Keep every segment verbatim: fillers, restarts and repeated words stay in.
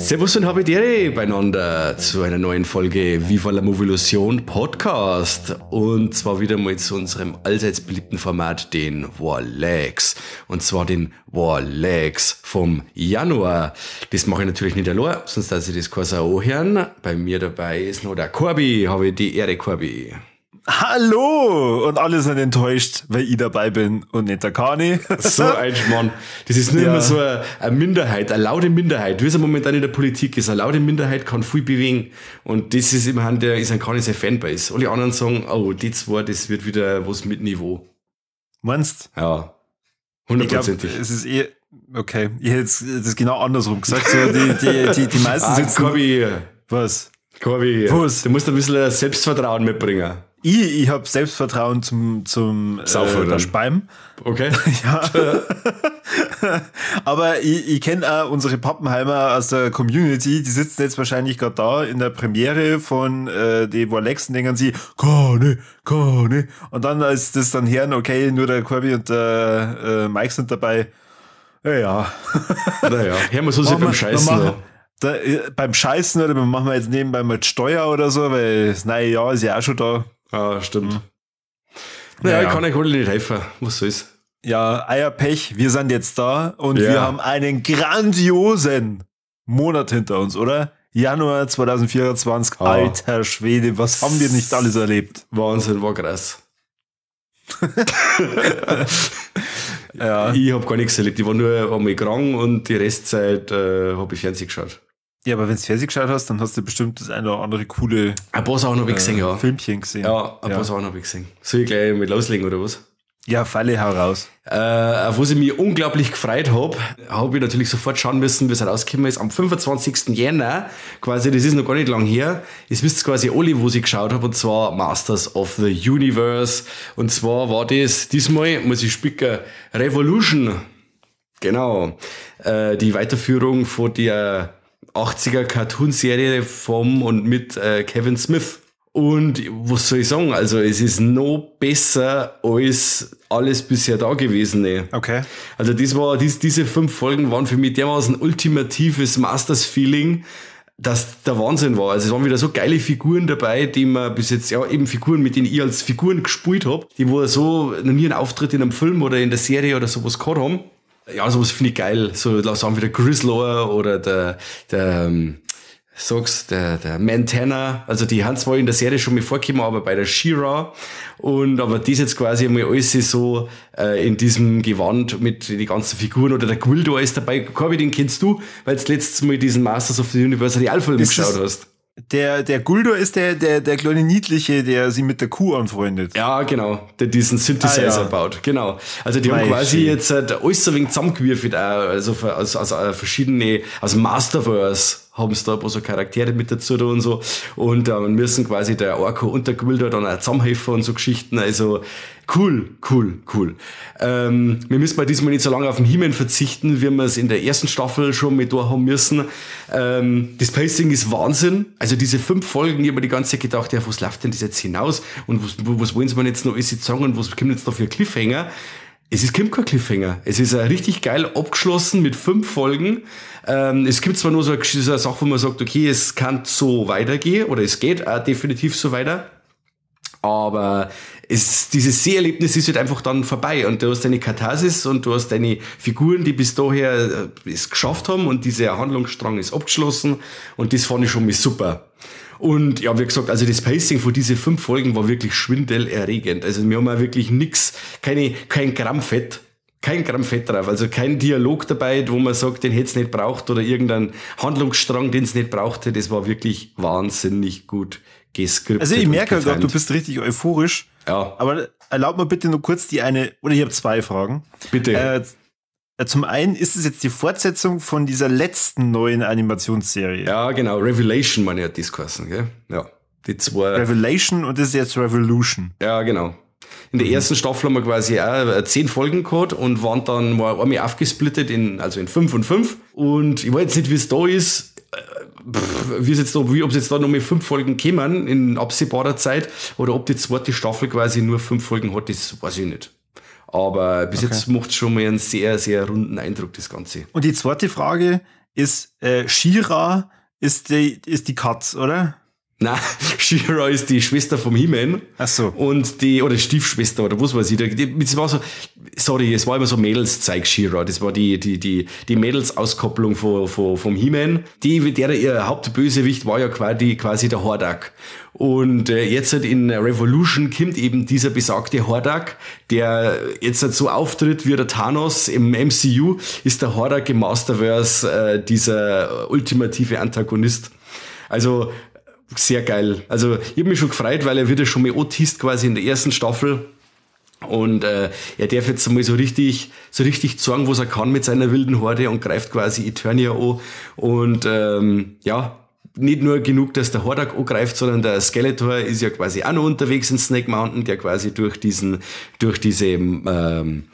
Servus und Habidere beieinander zu einer neuen Folge Viva la Movolution Podcast. Und zwar wieder mal zu unserem allseits beliebten Format, den Warlegs. Und zwar den Warlegs vom Januar. Das mache ich natürlich nicht allein, sonst darf ich das keiner so anhören. Bei mir dabei ist noch der Corby. Habe ich die Ehre, Corby. Hallo! Und alle sind enttäuscht, weil ich dabei bin und nicht der Kani. So ein Schmarrn. Das ist nur ja. immer so eine, eine Minderheit, eine laute Minderheit. Wie es momentan in der Politik ist. Eine laute Minderheit kann viel bewegen. Und das ist immerhin der, ist ein Kani sein Fanbase. Alle anderen sagen, oh, die zwei, das wird wieder was mit Niveau. Meinst? Ja. Hundertprozentig. Es ist eh, okay. Ich hätte jetzt das genau andersrum gesagt. So, die, die, die, die meisten ah, sitzen. Corby. Was? Corby. Was? Du musst ein bisschen Selbstvertrauen mitbringen. Ich, ich habe Selbstvertrauen zum, zum Saufen, äh, Speim. Okay. Ja. Aber ich, ich kenne auch unsere Pappenheimer aus der Community, die sitzen jetzt wahrscheinlich gerade da in der Premiere von äh, die Warlegs und denken sie, Kani, Kani. Und dann, als das dann hören, okay, nur der Corby und der äh, Mike sind dabei. Ja, ja. Naja, hören wir so sehr beim Scheißen. Da, beim Scheißen oder machen wir jetzt nebenbei mal die Steuer oder so, weil das neue Jahr ist ja auch schon da. Ah, stimmt. Mhm. Naja, naja, ich kann euch alle nicht helfen. Was soll's? Ja, Eierpech, wir sind jetzt da und ja. wir haben einen grandiosen Monat hinter uns, oder? Januar zwanzig vierundzwanzig, ah. Alter Schwede, was haben wir nicht alles erlebt? Wahnsinn, war krass. Ja. Ich habe gar nichts erlebt. Ich war nur einmal krank und die Restzeit äh, habe ich Fernsehen geschaut. Ja, aber wenn du Fernsehen geschaut hast, dann hast du bestimmt das eine oder andere coole ein paar Sachen habe ich gesehen, äh, ja. Filmchen gesehen. Ja, ein ja. paar Sachen habe ich gesehen. Soll ich gleich mit loslegen oder was? Ja, Falle heraus. Äh, auf was ich mich unglaublich gefreut habe, habe ich natürlich sofort schauen müssen, wie es rausgekommen ist. Am fünfundzwanzigsten Jänner, quasi, das ist noch gar nicht lang her, das wisst ihr quasi alle, wo ich geschaut habe, und zwar Masters of the Universe. Und zwar war das diesmal, muss ich spicken, Revolution. Genau. Äh, die Weiterführung von der achtziger Cartoon-Serie vom und mit äh, Kevin Smith. Und was soll ich sagen? Also es ist noch besser als alles bisher da gewesen. Ne? Okay. Also das war, dies, diese fünf Folgen waren für mich dermaßen ultimatives Masters-Feeling, dass der Wahnsinn war. Also es waren wieder so geile Figuren dabei, die man bis jetzt, ja eben Figuren, mit denen ich als Figuren gespielt habe, die wo so noch nie einen Auftritt in einem Film oder in der Serie oder sowas gehabt haben. Ja, sowas finde ich geil. So, da sagen wir der Grizzlor oder der, der, sag's, der, der Montana. Also, die haben zwar in der Serie schon mal vorgekommen, aber bei der She-Ra. Und, aber das jetzt quasi einmal alles so, äh, in diesem Gewand mit den ganzen Figuren oder der Gwildor ist dabei. Corby, den kennst du, weil du letztes Mal diesen Masters of the Universe Realfilm geschaut hast. Der, der Guldor ist der, der, der kleine Niedliche, der sie mit der Kuh anfreundet. Ja, genau. Der diesen Synthesizer ah, ja. baut. Genau. Also, die Mei haben quasi schön. jetzt äh, alles so ein wenig zusammengewürfelt, also, also, also äh, verschiedene, also Masterverse haben es da ein paar so Charaktere mit dazu da und so. Und äh, müssen quasi der Orko und der Gwildor dann auch zusammenhelfen und so Geschichten. Also, cool, cool, cool. Ähm, wir müssen bei diesmal nicht so lange auf den He-Man verzichten, wie wir es in der ersten Staffel schon mit da haben müssen. Ähm, das Pacing ist Wahnsinn. Also diese fünf Folgen, ich habe mir die ganze Zeit gedacht, ja, was läuft denn das jetzt hinaus? Und was, was wollen sie mir jetzt noch alles sagen und was kommt jetzt da für Cliffhanger? Es ist kein Cliffhanger. Es ist richtig geil abgeschlossen mit fünf Folgen. Ähm, es gibt zwar nur so eine, so eine Sache, wo man sagt, okay, es kann so weitergehen oder es geht auch definitiv so weiter. Aber es, dieses Seherlebnis ist halt einfach dann vorbei und du hast deine Katharsis und du hast deine Figuren, die bis daher es geschafft haben und dieser Handlungsstrang ist abgeschlossen und das fand ich schon mal super. Und ja, wie gesagt, also das Pacing von diesen fünf Folgen war wirklich schwindelerregend. Also wir haben auch wirklich nix, keine, kein Gramm Fett. Kein Gramm Fett drauf, also kein Dialog dabei, wo man sagt, den hätte es nicht braucht oder irgendein Handlungsstrang, den es nicht brauchte. Das war wirklich wahnsinnig gut geskriptet. Also ich merke gerade, du bist richtig euphorisch. Ja. Aber erlaub mir bitte nur kurz die eine, oder ich habe zwei Fragen. Bitte. Äh, zum einen, ist es jetzt die Fortsetzung von dieser letzten neuen Animationsserie? Ja, genau. Revelation, meine ich, hat das geheißen, gell? Ja. Die zwei. Revelation und das ist jetzt Revolution. Ja, genau. In der mhm. ersten Staffel haben wir quasi auch zehn Folgen gehabt und waren dann mal einmal aufgesplittet in, also in fünf und fünf. Und ich weiß jetzt nicht, wie es da ist. Wie es jetzt da, wie, ob es jetzt da noch mal fünf Folgen kämen in absehbarer Zeit oder ob die zweite Staffel quasi nur fünf Folgen hat, das weiß ich nicht. Aber bis okay. jetzt macht es schon mal einen sehr, sehr runden Eindruck, das Ganze. Und die zweite Frage, ist äh, She-Ra ist die, ist die Katz, oder? Nein, She-Ra ist die Schwester vom He-Man. Ach so. Und die, oder Stiefschwester, oder was weiß ich. Die, die, das war so, sorry, es war immer so Mädelszeug She-Ra. Das war die, die, die, die Mädelsauskopplung von, von, vom He-Man. Die, der, ihr Hauptbösewicht war ja quasi, quasi der Hordak. Und äh, jetzt halt in Revolution kommt eben dieser besagte Hordak, der jetzt halt so auftritt wie der Thanos im M C U, ist der Hordak im Masterverse äh, dieser ultimative Antagonist. Also, sehr geil. Also ich habe mich schon gefreut, weil er wird ja schon mal angeteased quasi in der ersten Staffel. Und äh, er darf jetzt mal so richtig so richtig zeigen, was er kann mit seiner wilden Horde und greift quasi Eternia an. Und ähm, ja, nicht nur genug, dass der Hordak angreift, sondern der Skeletor ist ja quasi auch noch unterwegs in Snake Mountain, der quasi durch diesen, durch diese ähm,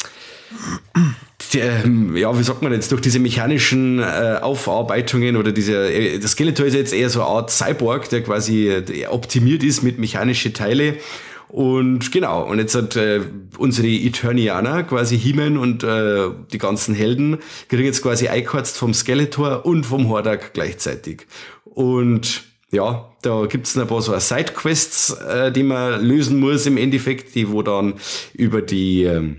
Der, ja, wie sagt man jetzt, durch diese mechanischen äh, Aufarbeitungen oder diese, äh, das Skeletor ist jetzt eher so eine Art Cyborg, der quasi äh, optimiert ist mit mechanischen Teile. Und genau, und jetzt hat äh, unsere Eternianer, quasi He-Man und äh, die ganzen Helden, kriegen jetzt quasi eingekürzt vom Skeletor und vom Hordak gleichzeitig. Und ja, da gibt's noch ein paar so Sidequests, äh, die man lösen muss im Endeffekt, die wo dann über die äh,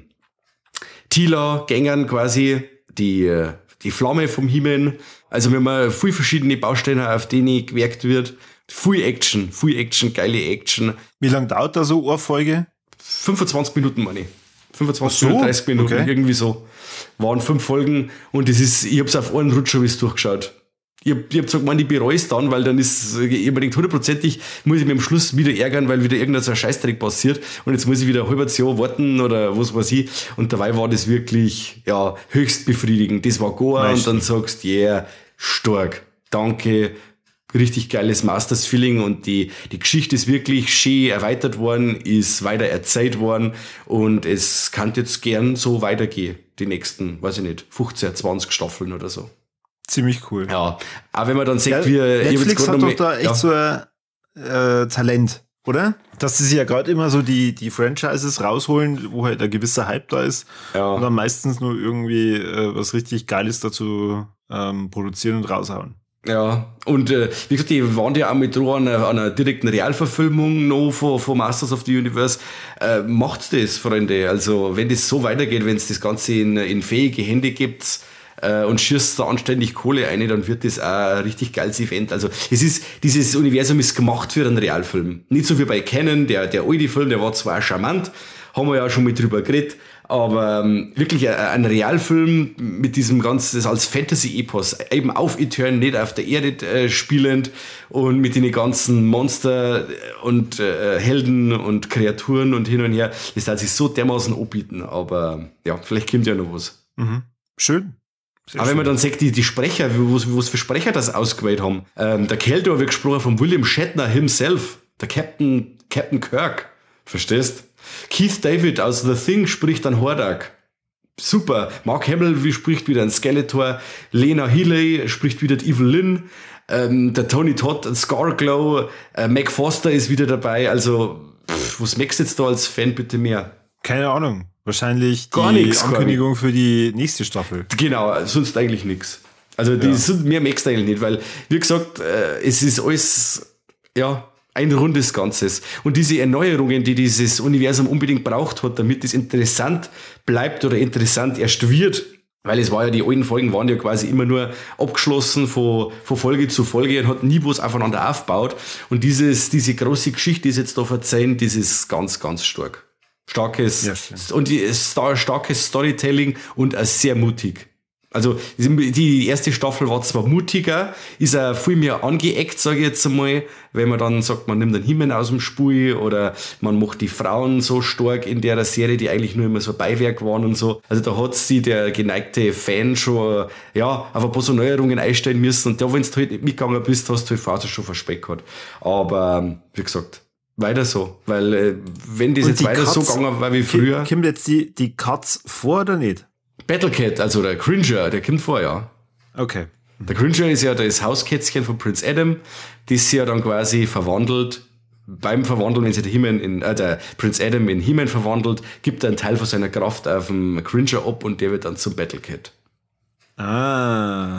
Tila-Gängern quasi, die, die Flamme vom He-Man. Also wenn man viel verschiedene Bausteine, auf denen gewerkt wird. Viel Action, viel Action, geile Action. Wie lange dauert da so eine Folge? fünfundzwanzig Minuten, meine ich. fünfundzwanzig so? Minuten, dreißig Minuten, okay. Irgendwie so. Waren fünf Folgen und das ist, ich hab's auf einen Rutsch bis durchgeschaut. Ich hab, ich hab so gemeint, ich bereue es dann, weil dann ist, ich unbedingt hundertprozentig, muss ich mich am Schluss wieder ärgern, weil wieder irgendein so ein Scheißdreck passiert und jetzt muss ich wieder ein halbes Jahr warten oder was weiß ich. Und dabei war das wirklich, ja, höchst befriedigend. Das war Goa und dann sagst, yeah, stark, danke, richtig geiles Masters-Feeling und die, die Geschichte ist wirklich schön erweitert worden, ist weiter erzählt worden und es kann jetzt gern so weitergehen, die nächsten, weiß ich nicht, fünfzehn, zwanzig Staffeln oder so. Ziemlich cool. Ja, aber wenn man dann sieht, ja, wie... Netflix hat doch da echt ja. so ein äh, Talent, oder? Dass sie sich ja gerade immer so die, die Franchises rausholen, wo halt ein gewisser Hype da ist ja. und dann meistens nur irgendwie äh, was richtig Geiles dazu ähm, produzieren und raushauen. Ja, und äh, wie gesagt, die waren ja auch mit dran an einer, an einer direkten Realverfilmung noch von, von Masters of the Universe. Äh, macht's das, Freunde. Also wenn das so weitergeht, wenn es das Ganze in, in fähige Hände gibt, und schießt da anständig Kohle ein, dann wird das auch ein richtig geiles Event. Also es ist, dieses Universum ist gemacht für einen Realfilm. Nicht so wie bei Canon, der, der alte Film, der war zwar charmant, haben wir ja schon mit drüber geredet, aber ähm, wirklich ein, ein Realfilm mit diesem ganzen, das als Fantasy-Epos, eben auf Eternia, nicht auf der Erde äh, spielend und mit den ganzen Monster und äh, Helden und Kreaturen und hin und her, das darf sich so dermaßen anbieten, aber ja, vielleicht kommt ja noch was. Mhm. Schön. Sehr aber schön. wenn man dann sagt, die, die Sprecher, was, was für Sprecher das ausgewählt haben. Ähm, der Kerl da wird gesprochen von William Shatner himself, der Captain, Captain Kirk. Verstehst? Keith David aus The Thing spricht dann Hordak. Super. Mark Hamill wie spricht wieder ein Skeletor. Lena Headey spricht wieder die Evelyn. Ähm, der Tony Todd, Scarglow. Äh, Mac Foster ist wieder dabei. Also, pff, was merkst du jetzt da als Fan bitte mehr? Keine Ahnung. Wahrscheinlich gar die nix, Ankündigung für die nächste Staffel. Genau, sonst eigentlich nichts. Also die, ja. Mehr merkst du eigentlich nicht, weil, wie gesagt, äh, es ist alles, ja, ein rundes Ganzes. Und diese Erneuerungen, die dieses Universum unbedingt braucht hat, damit es interessant bleibt oder interessant erst wird, weil es war ja, die alten Folgen waren ja quasi immer nur abgeschlossen von, von Folge zu Folge und hat nie was aufeinander aufgebaut. Und dieses, diese große Geschichte, die es jetzt da verzeihen, das ist ganz, ganz stark. Starkes, ja, und die, star, starkes Storytelling und auch sehr mutig. Also, die erste Staffel war zwar mutiger, ist auch viel mehr angeeckt, sage ich jetzt einmal, wenn man dann sagt, man nimmt den He-Man aus dem Spiel oder man macht die Frauen so stark in der Serie, die eigentlich nur immer so Beiwerk waren und so. Also, da hat sich der geneigte Fan schon, ja, auf ein paar so Neuerungen einstellen müssen und da, wenn du halt nicht mitgegangen bist, hast du halt fast schon verspeckt gehabt. Aber, wie gesagt, weiter so, weil äh, wenn das und jetzt weiter Cuts, so gegangen war wie früher... Kommt jetzt die, die Cuts vor oder nicht? Battlecat, also der Cringer, der kommt vor, ja. Okay. Der Cringer ist ja das Hauskätzchen von Prince Adam, das sie ja dann quasi verwandelt, beim Verwandeln, wenn sich der, He-Man in, äh, der Prince Adam in He-Man verwandelt, gibt er einen Teil von seiner Kraft auf dem Cringer ab und der wird dann zum Battlecat. Ah.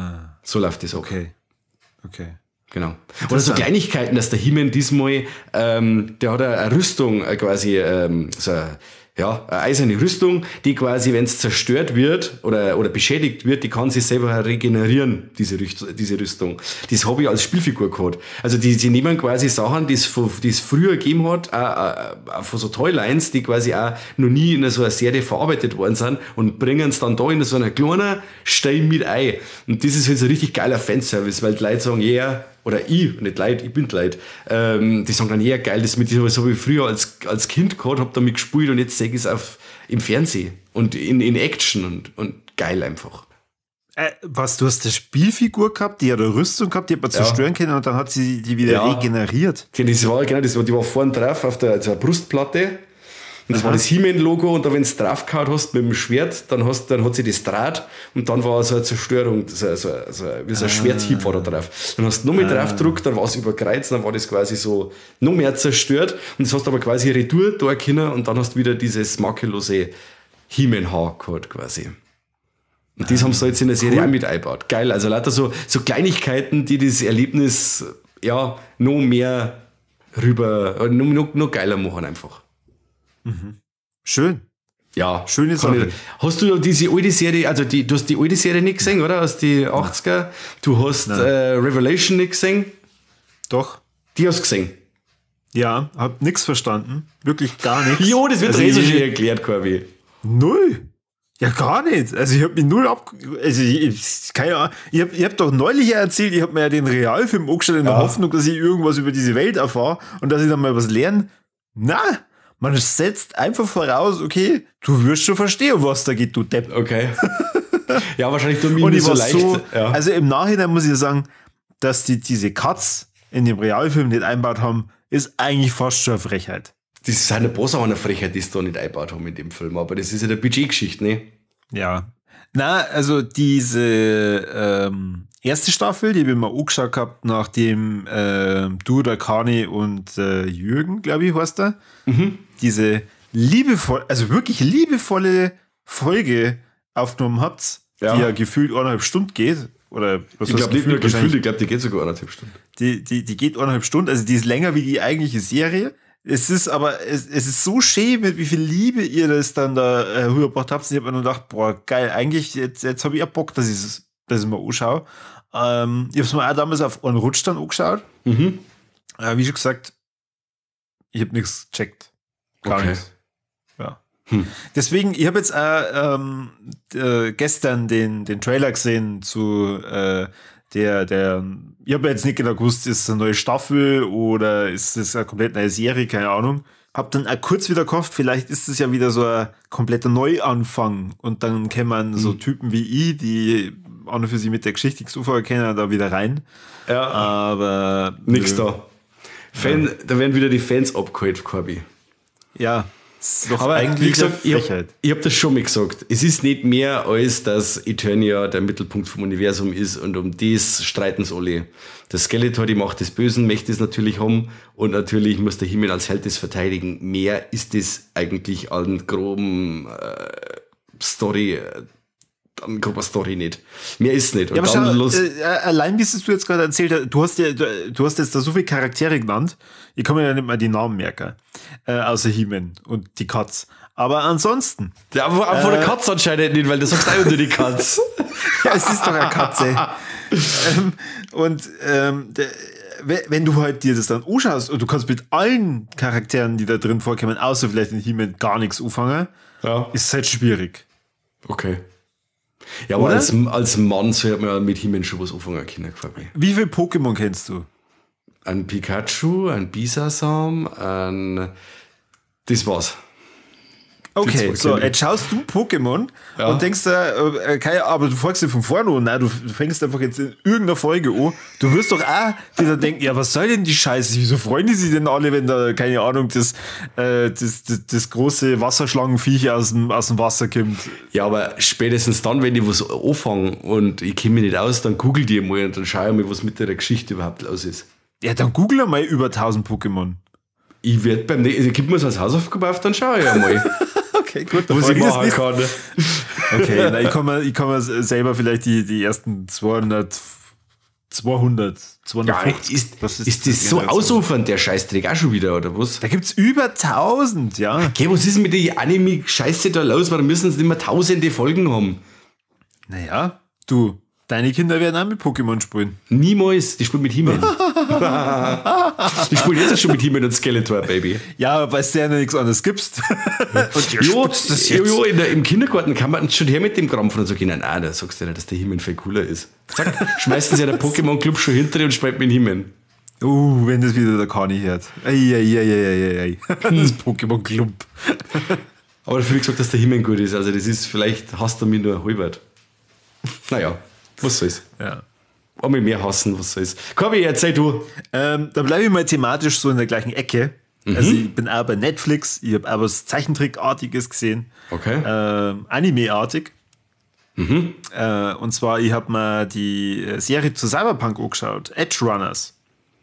so läuft das auch. Okay. Okay. Genau. Oder so Kleinigkeiten, dass der He-Man diesmal, ähm, der hat eine, eine Rüstung, äh, quasi, ähm, so eine, ja, eine eiserne Rüstung, die quasi, wenn es zerstört wird oder, oder beschädigt wird, die kann sich selber regenerieren, diese, Rüst, diese Rüstung. Das habe ich als Spielfigur gehabt. Also die, die nehmen quasi Sachen, die es früher gegeben hat, auch, auch von so Toylines, die quasi auch noch nie in so einer Serie verarbeitet worden sind und bringen es dann da in so einer kleinen Stein mit ein. Und das ist halt so ein richtig geiler Fanservice, weil die Leute sagen, ja, yeah, oder ich, nicht Leid, ich bin Leid, ähm, die sagen dann, ja geil, das mit das habe ich früher als, als Kind gehabt, hab damit gespielt und jetzt sehe ich es auf, im Fernsehen und in, in Action und, und geil einfach. Äh, was, du hast eine Spielfigur gehabt, die hat eine Rüstung gehabt, die hat man ja. zerstören können und dann hat sie die wieder ja. regeneriert. Das war, genau, das war, die war vorne drauf auf der, der Brustplatte. Und das Aha. war das He-Man-Logo und da, wenn du drauf gehauen hast mit dem Schwert, dann, hast, dann hat sie das draht und dann war so eine Zerstörung, so, so, so, wie so ein ah. Schwerthieb war da drauf. Dann hast du noch mehr ah. drauf gedruckt, dann war es überkreuzt, dann war das quasi so noch mehr zerstört und das hast du aber quasi retour da können und dann hast du wieder dieses makellose He-Man-Haar gehabt quasi. Und das ah. haben sie jetzt in der Serie cool. auch mit eingebaut. Geil, also lauter so, so Kleinigkeiten, die das Erlebnis ja noch mehr rüber, noch, noch, noch geiler machen einfach. Mhm. Schön. Ja, schöne Sache. Hast du diese alte Serie, also die, du hast die alte Serie nicht gesehen, oder? Aus die achtziger. Du hast äh, Revelation nicht gesehen. Doch. Die hast du gesehen. Ja, hab nichts verstanden. Wirklich gar nichts. Jo, das wird also eh so schön erklärt, Corby. Null. Ja, gar nicht. Also ich hab mich null ab... Also ich, ich, keine Ahnung. Ich hab, ich hab doch neulich ja erzählt, ich hab mir ja den Realfilm angeschaut in der ja. Hoffnung, dass ich irgendwas über diese Welt erfahre und dass ich dann mal was lerne. Na, man setzt einfach voraus, okay, du wirst schon verstehen, um was da geht, du Depp. Okay. Ja, wahrscheinlich du mir und nicht ich so war leicht. So, ja. Also im Nachhinein muss ich sagen, dass die diese Cuts in dem Realfilm nicht einbaut haben, ist eigentlich fast schon eine Frechheit. Das ist eine Boss auch eine Frechheit, die sie da nicht einbaut haben in dem Film, aber das ist ja eine Budgetgeschichte, ne? Ja. Na, also diese ähm, erste Staffel, die habe ich mir angeschaut gehabt, nachdem äh, du, der Kani und äh, Jürgen, glaube ich, heißt der, mhm. diese liebevoll, also wirklich liebevolle Folge aufgenommen habt, ja. die ja gefühlt eineinhalb Stunden geht. Oder was ich glaube nicht nur gefühlt, ich glaube, die geht sogar eineinhalb Stunden. Die, die, die geht eineinhalb Stunden, also die ist länger wie die eigentliche Serie. Es ist aber, es, es ist so schön, mit wie viel Liebe ihr das dann da äh, rübergebracht habt. Ich habe mir nur gedacht, boah, geil, eigentlich, jetzt, jetzt habe ich ja Bock, dass ich es mal anschaue. Ähm, ich habe es mir auch damals auf einen Rutsch dann angeschaut. Mhm. Äh, wie schon gesagt, ich habe nichts gecheckt. Gar okay. nichts. Ja. Hm. Deswegen, ich habe jetzt auch ähm, äh, gestern den, den Trailer gesehen zu äh, der, der, ich habe jetzt nicht genau gewusst, ist es eine neue Staffel oder ist es eine komplett neue Serie, keine Ahnung. Hab dann auch kurz wieder gehofft, vielleicht ist es ja wieder so ein kompletter Neuanfang und dann kämen so Typen wie ich, die an und für sich mit der Geschichte nichts anfangen können, da wieder rein. Ja. Aber nix da. Fan, ja. Da werden wieder die Fans abgeholt, Corby. Ja. Das ist doch aber eigentlich wie gesagt, ich habe hab das schon mal gesagt. Es ist nicht mehr, als dass Eternia der Mittelpunkt vom Universum ist und um das streiten sie alle. Der Skeletor, die Macht des Bösen, möchte es natürlich haben und natürlich muss der He-Man als Held das verteidigen. Mehr ist es eigentlich an groben äh, Story, äh, an grober Story nicht. Mehr ist nicht. Und ja, aber dann schau, los äh, allein wie es du jetzt gerade erzählt hast, du hast ja, du, du hast jetzt da so viele Charaktere genannt, ich kann mir ja nicht mal die Namen merken, äh, außer He-Man und die Katz. Aber ansonsten. Ja, aber äh, von der Katz anscheinend nicht, weil du sagst einfach nur die Katz. Ja, es ist doch eine Katze. ähm, und ähm, der, wenn du halt dir das dann anschaust und du kannst mit allen Charakteren, die da drin vorkommen, außer vielleicht in He-Man gar nichts anfangen, ja. ist es halt schwierig. Okay. Ja, aber als, als Mann sollte man mit He-Man schon was anfangen können. Wie viele Pokémon kennst du? Ein Pikachu, ein Bisasam, ein... Das war's. Okay, so, jetzt schaust du Pokémon ja. und denkst da, äh, okay, aber du fragst dich von vorne an, nein, du, du fängst einfach jetzt in irgendeiner Folge an. Du wirst doch auch wieder denken, ja, was soll denn die Scheiße? Wieso freuen die sich denn alle, wenn da, keine Ahnung, das, äh, das, das, das große Wasserschlangenviech aus dem, aus dem Wasser kommt? Ja, aber spätestens dann, wenn die was anfangen und ich kenne mich nicht aus, dann google die mal und dann schau ich mal, was mit der Geschichte überhaupt los ist. Ja, dann google mal über tausend Pokémon. Ich werde beim nächsten, gib mir das als Hausaufgabe auf, dann schaue ich einmal. Okay, gut. Was ich machen kann. Okay, na, ich kann mir, ich kann mir selber vielleicht die, die ersten zweihundert, zweihundert, zweihundertfünfzig. Ja, ist, das ist, ist das so ausufernd, der Scheißdreck auch schon wieder, oder was? Da gibt's über tausend, ja. Okay, was ist mit der Anime-Scheiße da los? Warum müssen sie immer tausende Folgen haben? Naja, du, deine Kinder werden auch mit Pokémon spielen. Niemals, die spielen mit He-Man. Die spielen jetzt schon mit He-Man und Skeletor, Baby. Ja, weil es ja nichts anderes gibst. Und jo, das jo, jo, in der, im Kindergarten kann man schon her mit dem Krampfen und so gehen. Nein, da sagst du nicht, dass der He-Man viel cooler ist. Zack, schmeißen sie ja der Pokémon-Club schon hinter dir und spielt mit He-Man. Uh, wenn das wieder der Kani hört. Eieieiei. Das Pokémon-Club. Aber dafür gesagt, dass der He-Man gut ist. Also das ist, vielleicht hasst er mich nur halbert. Naja, was soll's. Ja. Einmal mehr hassen, was soll's. Kobi, erzähl du. Ähm, da bleibe ich mal thematisch so in der gleichen Ecke. Mhm. Also ich bin auch bei Netflix, ich habe auch was Zeichentrickartiges gesehen. Okay. Ähm, Anime-artig. Mhm. Äh, und zwar, ich habe mir die Serie zu Cyberpunk angeschaut. Edge Runners.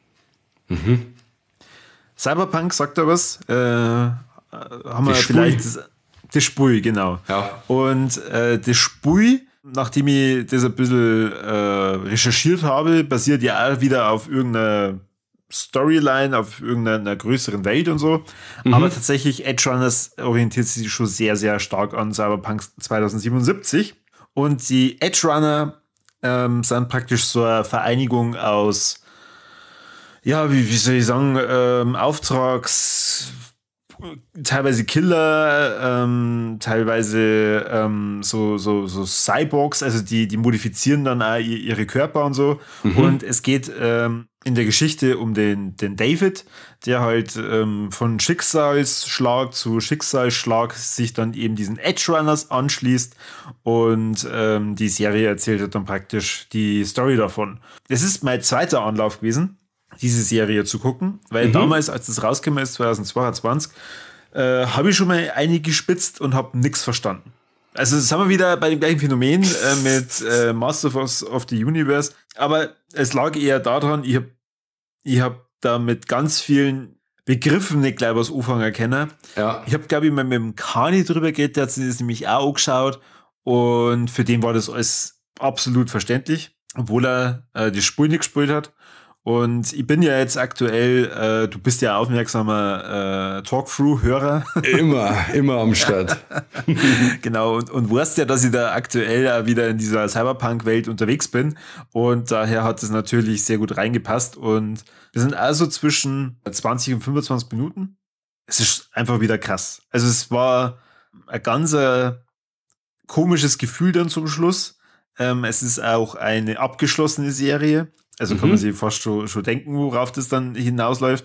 Mhm. Cyberpunk, sagt da was? Äh, haben wir die vielleicht... Das, das Spui, genau. Ja. Und äh, das Spui, nachdem ich das ein bisschen äh, recherchiert habe, basiert ja auch wieder auf irgendeiner Storyline, auf irgendeiner größeren Welt und so. Mhm. Aber tatsächlich, Edge Runners orientiert sich schon sehr, sehr stark an Cyberpunk zweitausendsiebenundsiebzig. Und die Edge Runner ähm, sind praktisch so eine Vereinigung aus, ja, wie, wie soll ich sagen, ähm, Auftrags... teilweise Killer, ähm, teilweise ähm, so, so, so Cyborgs, also die, die modifizieren dann auch ihre Körper und so. Mhm. Und es geht ähm, in der Geschichte um den, den David, der halt ähm, von Schicksalsschlag zu Schicksalsschlag sich dann eben diesen Edge Runners anschließt. Und ähm, die Serie erzählt dann praktisch die Story davon. Es ist mein zweiter Anlauf gewesen, diese Serie zu gucken, weil mhm. damals, als das rausgekommen ist, zweitausendzweiundzwanzig, äh, habe ich schon mal eine gespitzt und habe nichts verstanden. Also das haben wir wieder bei dem gleichen Phänomen äh, mit äh, Master of the Universe, aber es lag eher daran, ich habe ich hab da mit ganz vielen Begriffen nicht gleich was anfangen erkennen. Ja. Ich habe, glaube ich, mal mit dem Kani drüber geredet, der hat sich das nämlich auch angeschaut und für den war das alles absolut verständlich, obwohl er äh, die Spur nicht gespielt hat. Und ich bin ja jetzt aktuell, äh, du bist ja aufmerksamer äh, Talkthrough-Hörer. Immer, immer am Start. Genau, und, und weißt ja, dass ich da aktuell wieder in dieser Cyberpunk-Welt unterwegs bin. Und daher hat es natürlich sehr gut reingepasst. Und wir sind also zwischen zwanzig und fünfundzwanzig Minuten. Es ist einfach wieder krass. Also es war ein ganz äh, komisches Gefühl dann zum Schluss. Ähm, es ist auch eine abgeschlossene Serie. Also kann man sich fast schon, schon denken, worauf das dann hinausläuft.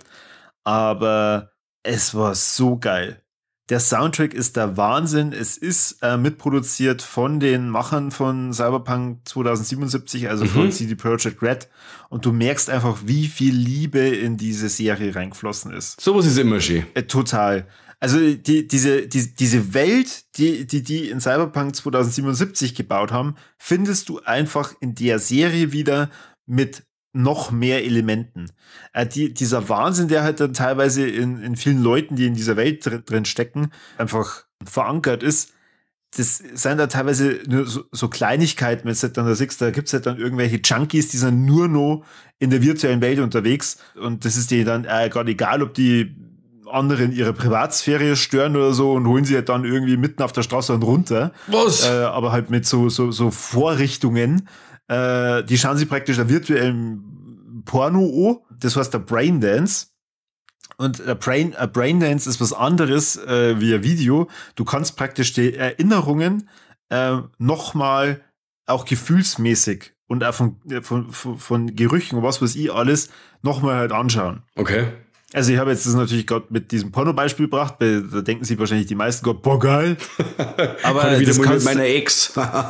Aber es war so geil. Der Soundtrack ist der Wahnsinn. Es ist äh, mitproduziert von den Machern von Cyberpunk zweitausendsiebenundsiebzig, also mhm. von C D Projekt Red. Und du merkst einfach, wie viel Liebe in diese Serie reingeflossen ist. So was ist immer schön. Äh, total. Also die, diese, die, diese Welt, die, die die in Cyberpunk zweitausendsiebenundsiebzig gebaut haben, findest du einfach in der Serie wieder mit noch mehr Elementen. Äh, die, dieser Wahnsinn, der halt dann teilweise in, in vielen Leuten, die in dieser Welt drin, drin stecken, einfach verankert ist, das sind da teilweise nur so, so Kleinigkeiten, wenn du dann da siehst, da gibt es halt dann irgendwelche Junkies, die sind nur noch in der virtuellen Welt unterwegs und das ist denen dann äh, gerade egal, ob die anderen ihre Privatsphäre stören oder so und holen sie halt dann irgendwie mitten auf der Straße und runter. Was? Äh, aber halt mit so, so, so Vorrichtungen. Äh, die schauen sich praktisch der virtuellen Porno an. Das heißt der Braindance. Und der Brain, ein Braindance ist was anderes äh, wie ein Video. Du kannst praktisch die Erinnerungen äh, nochmal auch gefühlsmäßig und auch von, von, von, von Gerüchen und was weiß ich alles nochmal halt anschauen. Okay. Also ich habe jetzt das natürlich gerade mit diesem Porno-Beispiel gebracht, weil da denken sich wahrscheinlich die meisten Gott, boah, geil. Aber kann ich wieder das mal mit kannst, meiner Ex.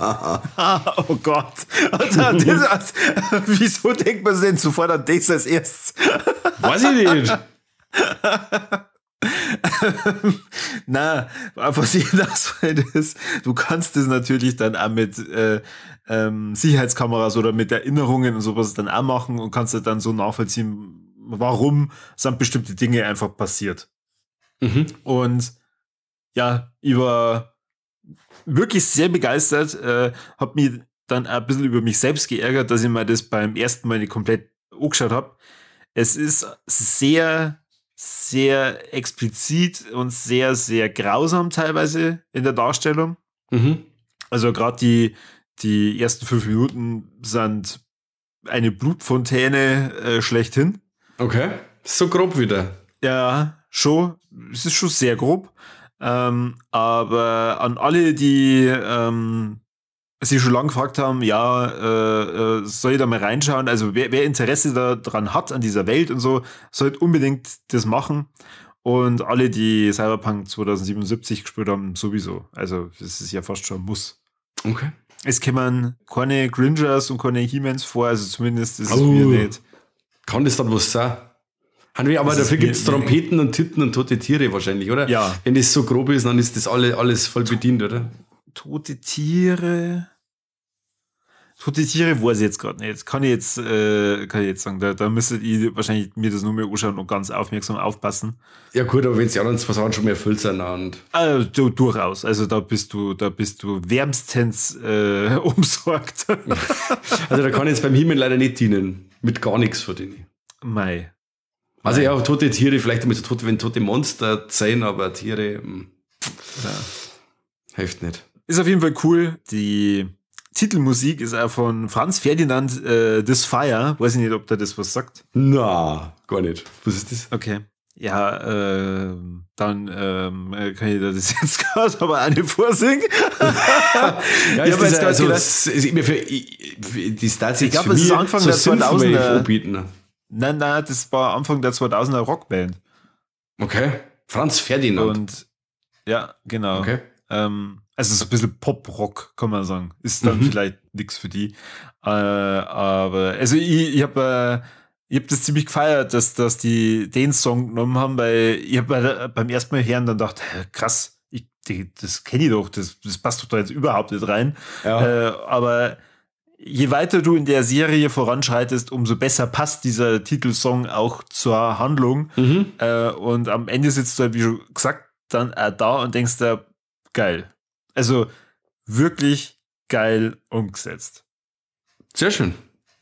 oh Gott. Und das, wieso denkt man denn sofort an das als erstes? Weiß ich nicht. Na, was hinaus ist, du kannst das natürlich dann auch mit äh, ähm, Sicherheitskameras oder mit Erinnerungen und sowas dann auch machen und kannst dann so nachvollziehen, warum sind bestimmte Dinge einfach passiert. Mhm. Und ja, ich war wirklich sehr begeistert, äh, hab mich dann auch ein bisschen über mich selbst geärgert, dass ich mir das beim ersten Mal nicht komplett angeschaut habe. Es ist sehr, sehr explizit und sehr, sehr grausam teilweise in der Darstellung. Mhm. Also gerade die, die ersten fünf Minuten sind eine Blutfontäne äh, schlechthin. Okay, so grob wieder. Ja, schon. Es ist schon sehr grob. Ähm, aber an alle, die ähm, sich schon lange gefragt haben, ja, äh, äh, soll ich da mal reinschauen? Also wer, wer Interesse daran hat, an dieser Welt und so, sollte unbedingt das machen. Und alle, die Cyberpunk zwanzig siebenundsiebzig gespielt haben, sowieso. Also das ist ja fast schon ein Muss. Okay. Es kämen keine Gringers und keine He-Mans vor, also zumindest ist es Oh. mir nicht. Kann das dann was sein? Aber Das dafür ist gibt es mir- Trompeten und Tüten und tote Tiere wahrscheinlich, oder? Ja. Wenn das so grob ist, dann ist das alle, alles voll bedient, oder? Tote Tiere. Tote Tiere weiß ich jetzt gerade nicht. Kann ich jetzt, äh, kann ich jetzt sagen. Da, da müsstet ihr wahrscheinlich mir das nur mehr anschauen und ganz aufmerksam aufpassen. Ja gut, aber wenn die anderen zwei Sachen schon mehr erfüllt sind und Also, du, durchaus. Also da bist du, da bist du wärmstens äh, umsorgt. also da kann ich jetzt beim Himmel leider nicht dienen. Mit gar nichts von denen. Mei. Also ja, tote Tiere, vielleicht einmal so tote, wenn tote Monster sein, aber Tiere mh, Ja. hilft nicht. Ist auf jeden Fall cool. Die Titelmusik ist auch von Franz Ferdinand, äh, This Fire. Weiß ich nicht, ob der das was sagt. Na, gar nicht. Was ist das? Okay. Ja, äh, dann ähm, äh, kann ich da das jetzt gerade aber auch nicht vorsingen. Ja, Ich ist hab das jetzt grad also, gedacht- es ist immer für, ich- für die Stats jetzt glaub, für das ist mich Anfang so der Synthwave zweitausender. anbieten. Nein, nein, das war Anfang der zweitausender Rockband. Okay. Franz Ferdinand. Und ja, genau. Okay. Ähm, also so ein bisschen Pop-Rock, kann man sagen. Ist dann Mhm. vielleicht nichts für die. Äh, aber, also ich, ich habe äh, ich hab das ziemlich gefeiert, dass, dass die den Song genommen haben, weil ich habe bei, beim ersten Mal hören dann gedacht, hä, krass, ich, die, das kenne ich doch, das, das passt doch da jetzt überhaupt nicht rein. Ja. Äh, aber je weiter du in der Serie voranschreitest, umso besser passt dieser Titelsong auch zur Handlung. Mhm. Äh, und am Ende sitzt du halt, wie schon gesagt, dann auch da und denkst dir, geil. Also wirklich geil umgesetzt. Sehr schön.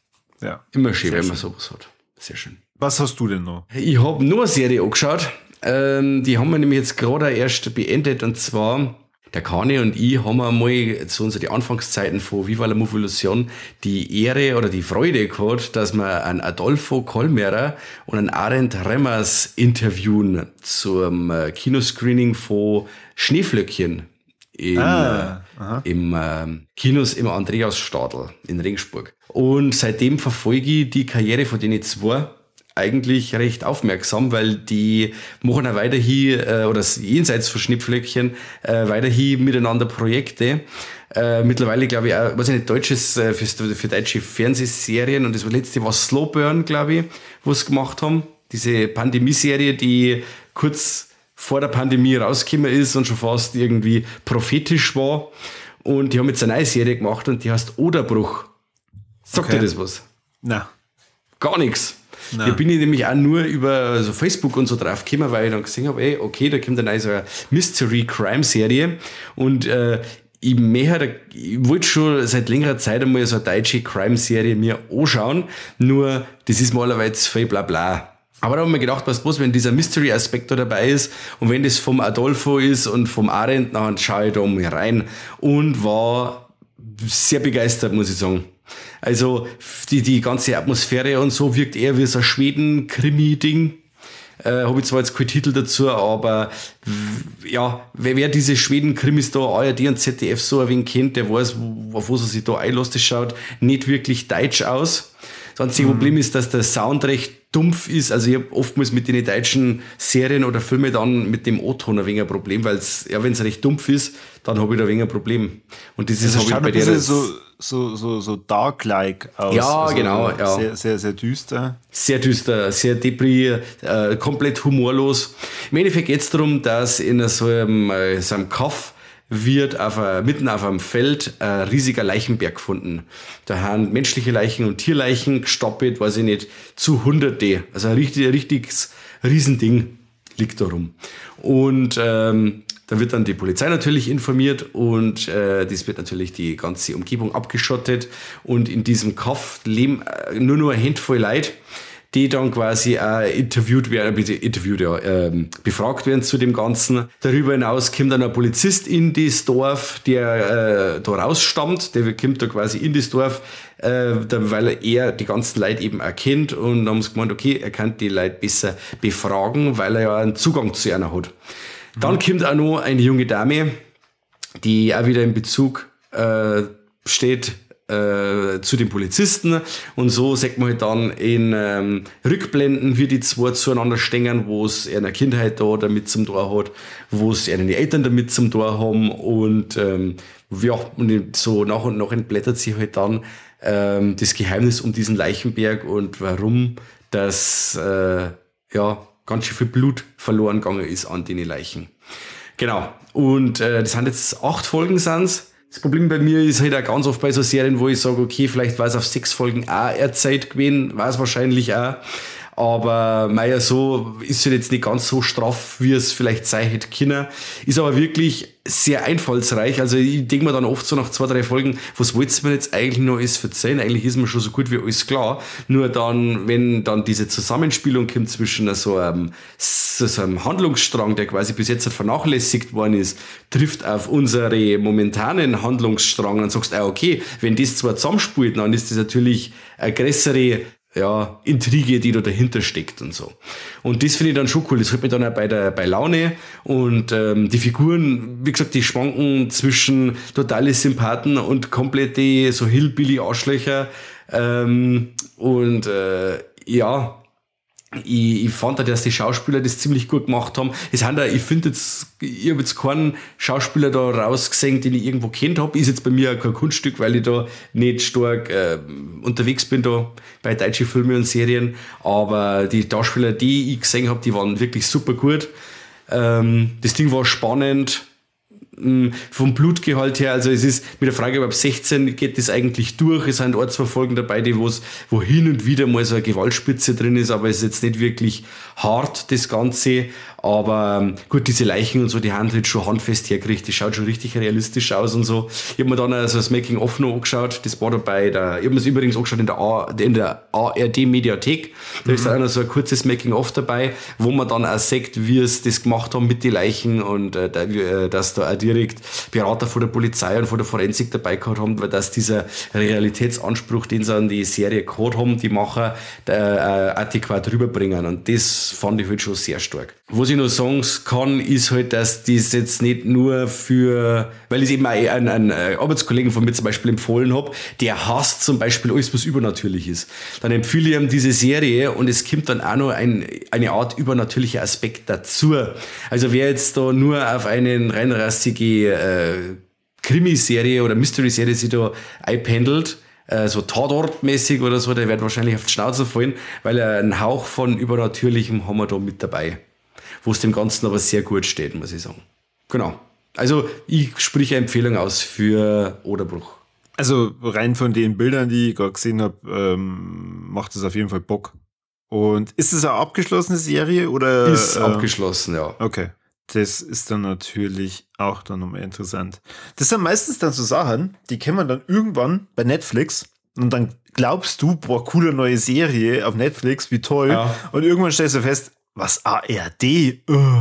Ja. Immer schön, Sehr wenn man schön. sowas hat. Sehr schön. Was hast du denn noch? Ich habe nur eine Serie angeschaut. Ähm, die haben wir nämlich jetzt gerade erst beendet. Und zwar, der Kani und ich haben einmal zu unseren Anfangszeiten von Viva la Movolution die Ehre oder die Freude gehabt, dass wir einen Adolfo Kolmerer und einen Arend Remmers interviewen zum äh, Kinoscreening von Schneeflöckchen im, Ah, äh, im äh, Kinos im Andreasstadl in Regensburg. Und seitdem verfolge ich die Karriere von denen zwei eigentlich recht aufmerksam, weil die machen auch weiterhin, äh, oder jenseits von Schnittflöckchen, äh, weiterhin miteinander Projekte. Äh, mittlerweile, glaube ich, auch, weiß ich nicht, deutsches, äh, für, für deutsche Fernsehserien, und das letzte war Slowburn, glaube ich, wo sie gemacht haben. Diese Pandemie-Serie, die kurz vor der Pandemie rausgekommen ist und schon fast irgendwie prophetisch war. Und die haben jetzt eine neue Serie gemacht und die heißt Oderbruch. Sagt Okay. dir das was? Na, Gar nichts. Nein. Da bin ich nämlich auch nur über so Facebook und so drauf gekommen, weil ich dann gesehen habe, ey, okay, da kommt eine neue so eine Mystery-Crime-Serie und äh, ich, mehr, ich wollte schon seit längerer Zeit einmal so eine deutsche Crime-Serie mir anschauen, nur das ist malerweise viel bla bla. Aber da habe ich mir gedacht, was bloß, wenn dieser Mystery-Aspekt da dabei ist und wenn das vom Adolfo ist und vom Arendt, dann schaue ich da mal rein und war sehr begeistert, muss ich sagen. Also die, die ganze Atmosphäre und so wirkt eher wie so ein Schweden-Krimi-Ding. Äh, habe ich zwar jetzt keinen Titel dazu, aber w- ja, wer, wer diese Schweden-Krimis da, A R D und Z D F so ein wenig kennt, der weiß, wo- auf was er sich da einlässt. Das schaut nicht wirklich deutsch aus. Das einzige Mhm. Problem ist, dass der Sound recht dumpf ist. Also ich habe oftmals mit den deutschen Serien oder Filmen dann mit dem O-Ton ein wenig ein Problem, weil es, ja, wenn es recht dumpf ist, dann habe ich da ein wenig ein Problem. Und das ist das habe ich schaut bei ein der bisschen jetzt- so, so, so, so dark-like aus. Ja, genau, ja. Sehr, sehr, sehr düster. Sehr düster, sehr depri, äh, komplett humorlos. Im Endeffekt geht es darum, dass in so einem, äh, so einem Kaff wird auf a, mitten auf einem Feld ein riesiger Leichenberg gefunden. Da haben menschliche Leichen und Tierleichen gestapelt, weiß ich nicht, zu Hunderte. Also ein richtig, richtiges Riesending liegt da rum. Und ähm, Da wird dann die Polizei natürlich informiert und äh, das wird natürlich die ganze Umgebung abgeschottet. Und in diesem Kaff leben äh, nur nur eine Handvoll Leute, die dann quasi äh, interviewt werden, bitte interviewt, ja, ähm, befragt werden zu dem Ganzen. Darüber hinaus kommt dann ein Polizist in das Dorf, der äh, da rausstammt, der kommt da quasi in das Dorf, äh, da, weil er die ganzen Leute eben erkennt und dann haben sie gemeint, okay, er kann die Leute besser befragen, weil er ja einen Zugang zu einer hat. Mhm. Dann kommt auch noch eine junge Dame, die auch wieder in Bezug äh, steht zu den Polizisten und so sagt man halt dann in ähm, Rückblenden, wie die zwei zueinander stehen, wo es in der Kindheit da damit zum Tor hat, wo es ihre Eltern damit zum Tor haben und ähm, ja, und so nach und nach entblättert sich halt dann ähm, das Geheimnis um diesen Leichenberg und warum das äh, ja ganz schön viel Blut verloren gegangen ist an den Leichen. Genau, und äh, das sind jetzt acht Folgen sind's. Das Problem bei mir ist halt auch ganz oft bei so Serien, wo ich sage, okay, vielleicht war es auf sechs Folgen auch erzählt gewesen, war es wahrscheinlich auch. Aber Meier so ist halt jetzt nicht ganz so straff, wie es vielleicht sein hätte können. Ist aber wirklich sehr einfallsreich. Also ich denke mir dann oft so nach zwei, drei Folgen, was wollt's mir jetzt eigentlich noch alles verzeihen? Eigentlich ist mir schon so gut wie alles klar. Nur dann, wenn dann diese Zusammenspielung kommt zwischen so einem, so einem Handlungsstrang, der quasi bis jetzt halt vernachlässigt worden ist, trifft auf unsere momentanen Handlungsstrang, dann sagst du, ah, okay, wenn das zwar zusammenspielt, dann ist das natürlich eine größere ja, Intrige, die da dahinter steckt und so. Und das finde ich dann schon cool. Das hält mich dann auch bei der, bei Laune. Und, ähm, die Figuren, wie gesagt, die schwanken zwischen totale Sympathen und komplette so Hillbilly-Arschlöcher. Ähm, und, äh, ja, Ich, ich fand da, dass die Schauspieler das ziemlich gut gemacht haben. Es haben da, ich finde jetzt, ich habe jetzt keinen Schauspieler da rausgesehen, den ich irgendwo kennt habe. Ist jetzt bei mir auch kein Kunststück, weil ich da nicht stark äh, unterwegs bin da bei deutschen Filmen und Serien. Aber die Darsteller, die ich gesehen habe, die waren wirklich super gut. Ähm, das Ding war spannend. Vom Blutgehalt her, also es ist mit der Frage ab sechzehn geht das eigentlich durch, es sind ein, zwei Folgen dabei, die wo's, wo hin und wieder mal so eine Gewaltspitze drin ist, aber es ist jetzt nicht wirklich hart, das Ganze, aber gut, diese Leichen und so, die haben halt schon handfest hergekriegt, das schaut schon richtig realistisch aus und so. Ich habe mir dann also das Making-of noch angeschaut, das war dabei, der, ich habe mir das übrigens angeschaut in der, A, in der A R D-Mediathek, da mhm. ist dann auch noch so ein kurzes Making-of dabei, wo man dann auch sagt, wie es das gemacht haben mit den Leichen und äh, dass da auch direkt Berater von der Polizei und von der Forensik dabei gehabt haben, weil das dieser Realitätsanspruch, den sie an die Serie gehabt haben, die Macher, äh, adäquat rüberbringen. Und das fand ich halt schon sehr stark. Was ich noch sagen kann, ist halt, dass das jetzt nicht nur für, weil ich eben auch einen, einen Arbeitskollegen von mir zum Beispiel empfohlen habe, der hasst zum Beispiel alles, was übernatürlich ist. Dann empfehle ich ihm diese Serie und es kommt dann auch noch ein, eine Art übernatürlicher Aspekt dazu. Also wer jetzt da nur auf einen reinrassige äh, Krimiserie oder Mystery-Serie sich da einpendelt, äh, so Tatort-mäßig oder so, der wird wahrscheinlich auf die Schnauze fallen, weil er einen Hauch von Übernatürlichem haben wir da mit dabei. Wo es dem Ganzen aber sehr gut steht, muss ich sagen. Genau. Also ich spreche eine Empfehlung aus für Oderbruch. Also rein von den Bildern, die ich gerade gesehen habe, ähm, macht es auf jeden Fall Bock. Und ist es eine abgeschlossene Serie oder? Ist äh, abgeschlossen, ja. Okay. Das ist dann natürlich auch dann nochmal interessant. Das sind meistens dann so Sachen, die kennt man dann irgendwann bei Netflix und dann glaubst du, boah, coole neue Serie auf Netflix, wie toll. Ja. Und irgendwann stellst du fest, was A R D?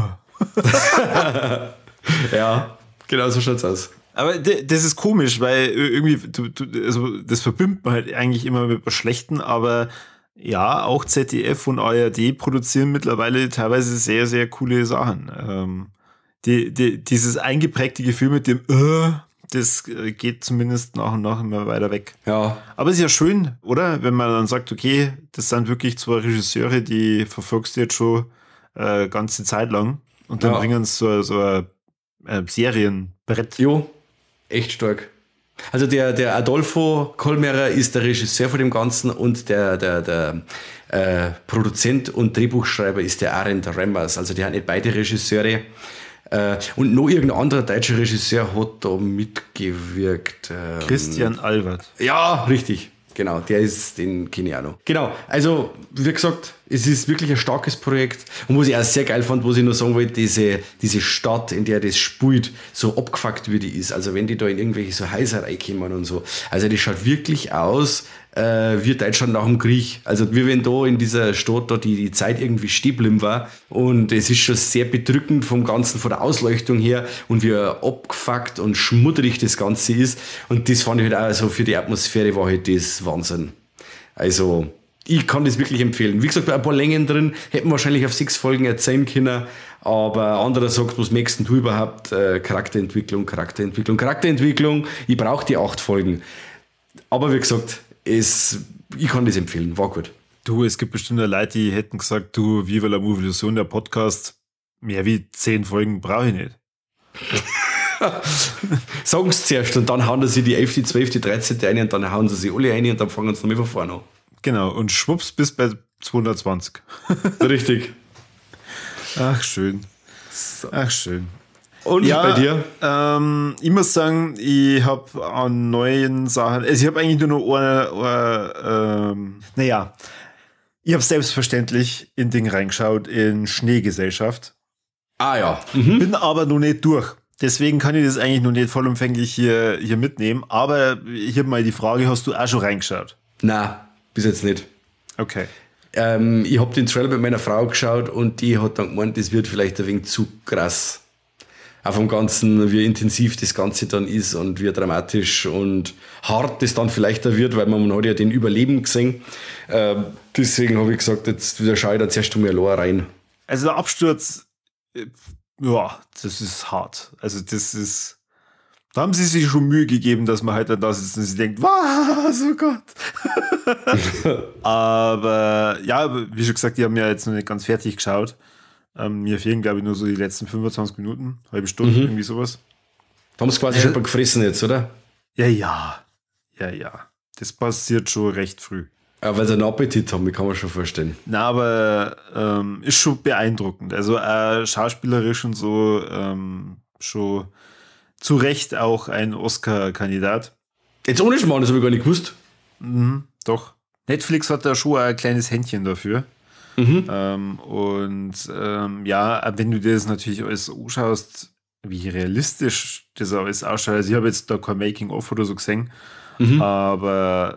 Ja, genau so schaut's aus. Aber das ist komisch, weil irgendwie, du, du, also das verbindet man halt eigentlich immer mit was Schlechten, aber ja, auch Z D F und A R D produzieren mittlerweile teilweise sehr, sehr coole Sachen. Ähm, die, die, dieses eingeprägte Gefühl mit dem äh, das geht zumindest nach und nach immer weiter weg. Ja. Aber es ist ja schön, oder? Wenn man dann sagt, okay, das sind wirklich zwei Regisseure, die verfolgst du jetzt schon äh, ganze Zeit lang und dann ja. bringen sie so, so ein äh, Serienbrett. Jo, echt stark. Also der, der Adolfo Kolmerer ist der Regisseur von dem Ganzen und der, der, der äh, Produzent und Drehbuchschreiber ist der Arend Remmers. Also die haben nicht beide Regisseure. Äh, und noch irgendein anderer deutscher Regisseur hat da mitgewirkt. Ähm, Christian Albert. Ja, richtig. Genau, der ist, den kenne ich auch noch. Genau, also wie gesagt, Es ist wirklich ein starkes Projekt. Und was ich auch sehr geil fand, was ich nur sagen wollte, diese, diese Stadt, in der das spielt, so abgefuckt wie die ist. Also wenn die da in irgendwelche so Häuser reinkommen und so. Also das schaut wirklich aus äh, wie Deutschland nach dem Krieg. Also wie wenn da in dieser Stadt da die, die Zeit irgendwie stehen geblieben war. Und es ist schon sehr bedrückend vom Ganzen, von der Ausleuchtung her und wie abgefuckt und schmudderig das Ganze ist. Und das fand ich halt auch so für die Atmosphäre war halt das Wahnsinn. Also ich kann das wirklich empfehlen. Wie gesagt, bei ein paar Längen drin, hätten wir wahrscheinlich auf sechs Folgen erzählen können, aber anderer sagt, was möchtest du überhaupt? Äh, Charakterentwicklung, Charakterentwicklung, Charakterentwicklung. Ich brauche die acht Folgen. Aber wie gesagt, es, ich kann das empfehlen, war gut. Du, es gibt bestimmt Leute, die hätten gesagt, du, Viva la Movilusion, der Podcast, mehr wie zehn Folgen brauche ich nicht. Sagen sie zuerst und dann hauen sie die elfte, zwölfte, dreizehnte ein und dann hauen sie sie alle ein und dann fangen sie nochmal von vorne an. Genau, und schwupps bis bei zweihundertzwanzig. Richtig. Ach, schön. Ach, schön. Und ja, bei dir? Ähm, ich muss sagen, ich habe an neuen Sachen, also ich habe eigentlich nur noch eine, eine ähm, naja, ich habe selbstverständlich in Ding reingeschaut, in Schneegesellschaft. Ah ja. Mhm. Bin aber noch nicht durch. Deswegen kann ich das eigentlich noch nicht vollumfänglich hier, hier mitnehmen. Aber hier mal die Frage, hast du auch schon reingeschaut? Na, bis jetzt nicht. Okay. Ähm, ich habe den Trailer mit meiner Frau geschaut und die hat dann gemeint, das wird vielleicht ein wenig zu krass. Auch vom Ganzen, wie intensiv das Ganze dann ist und wie dramatisch und hart das dann vielleicht da wird, weil man hat ja den Überleben gesehen. Äh, deswegen habe ich gesagt, jetzt schaue ich da zuerst einmal allein rein. Also der Absturz, ja, das ist hart. Also das ist, da haben sie sich schon Mühe gegeben, dass man halt dann da sitzt und sie denkt, was, oh Gott. Aber ja, wie schon gesagt, die haben ja jetzt noch nicht ganz fertig geschaut. Ähm, mir fehlen, glaube ich, nur so die letzten fünfundzwanzig Minuten, halbe Stunde, mhm. irgendwie sowas. Da haben sie quasi äh, schon mal gefressen jetzt, oder? Ja, ja. Ja, ja. Das passiert schon recht früh. Ja, weil sie einen Appetit haben, kann man schon vorstellen. Na, aber ähm, ist schon beeindruckend. Also äh, schauspielerisch und so ähm, schon zu Recht auch ein Oscar-Kandidat. Jetzt ohne Schmarrn, das habe ich gar nicht gewusst. Mhm, doch. Netflix hat da schon ein kleines Händchen dafür. Mhm. Ähm, und ähm, ja, wenn du dir das natürlich alles anschaust, wie realistisch das alles ausschaut. Also ich habe jetzt da kein Making-of oder so gesehen, mhm. aber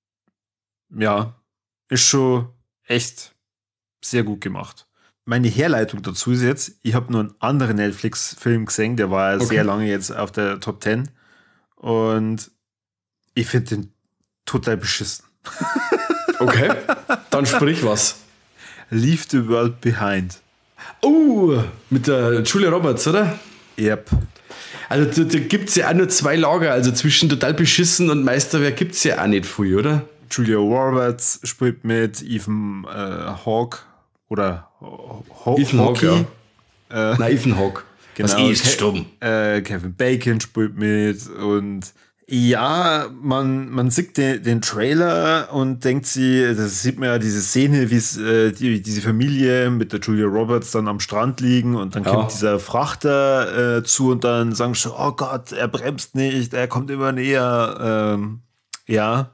ja, ist schon echt sehr gut gemacht. Meine Herleitung dazu ist jetzt, ich habe nur einen anderen Netflix-Film gesehen, der war okay. sehr lange jetzt auf der Top zehn und ich finde den total beschissen. Okay, dann sprich was. Leave the World Behind. Oh, mit der Julia Roberts, oder? Yep. Also da, da gibt es ja auch nur zwei Lager, also zwischen total beschissen und Meisterwerk gibt es ja auch nicht viel, oder? Julia Roberts spielt mit, Ethan äh, Hawke oder Ho- Ethan Hawke, ja. Äh, Nein, Ethan Hawke. Genau. Das ist stumm. Äh, Kevin Bacon spielt mit und ja, man, man sieht den, den Trailer und denkt sie, das sieht man ja diese Szene, wie es äh, die, diese Familie mit der Julia Roberts dann am Strand liegen und dann ja. kommt dieser Frachter äh, zu und dann sagen schon, oh Gott, er bremst nicht, er kommt immer näher. Ähm, ja.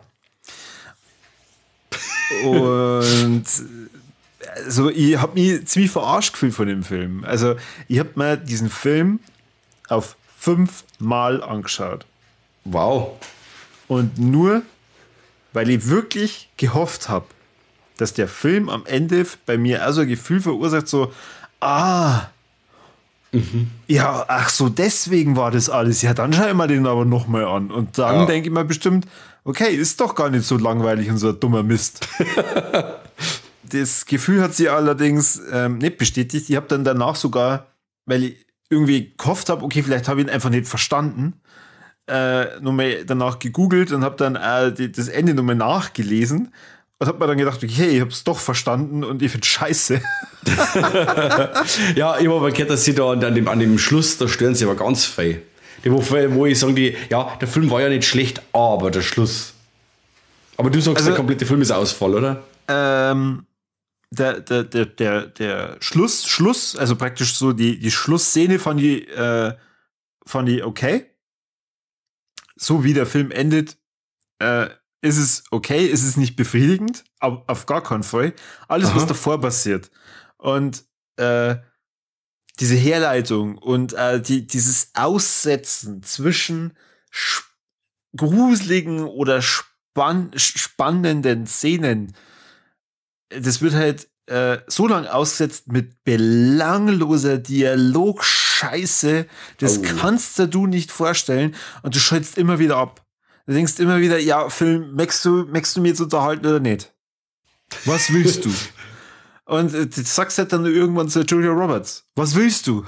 Und also ich habe mich ziemlich verarscht gefühlt von dem Film. Also ich habe mir diesen Film auf fünf Mal angeschaut. Wow. Und nur, weil ich wirklich gehofft habe, dass der Film am Ende bei mir also ein Gefühl verursacht, so, ah, mhm. ja, ach so, deswegen war das alles. Ja, dann schaue ich mir den aber nochmal an. Und dann ja. denke ich mir bestimmt, okay, ist doch gar nicht so langweilig und so ein dummer Mist. Das Gefühl hat sie allerdings ähm, nicht bestätigt. Ich habe dann danach sogar, weil ich irgendwie gehofft habe, okay, vielleicht habe ich ihn einfach nicht verstanden, Äh, nochmal danach gegoogelt und habe dann äh, die, das Ende nochmal nachgelesen und habe mir dann gedacht, okay, ich habe es doch verstanden und ich finde scheiße. Ja, ich habe aber gehört, dass sie da an dem, an dem Schluss, da stören sie aber ganz viel. Die, wo, wo ich sage, die, ja, der Film war ja nicht schlecht, aber der Schluss. Aber du sagst, also, der komplette Film ist Ausfall, oder? Ähm, der, der, der, der, der Schluss, Schluss, also praktisch so die, die Schlussszene fand ich, äh, fand ich okay. So wie der Film endet, äh, ist es okay, ist es nicht befriedigend, aber auf gar keinen Fall. Alles, Aha. was davor passiert. Und äh, diese Herleitung und äh, die, dieses Aussetzen zwischen sch- gruseligen oder spann- spannenden Szenen, das wird halt äh, so lang ausgesetzt mit belangloser Dialogscheiße, das oh. kannst du nicht vorstellen und du schaltest immer wieder ab. Du denkst immer wieder, ja, Film, möchtest du, möchtest du mich jetzt unterhalten oder nicht? Was willst du? Und äh, du sagst halt dann irgendwann zu Julia Roberts, was willst du?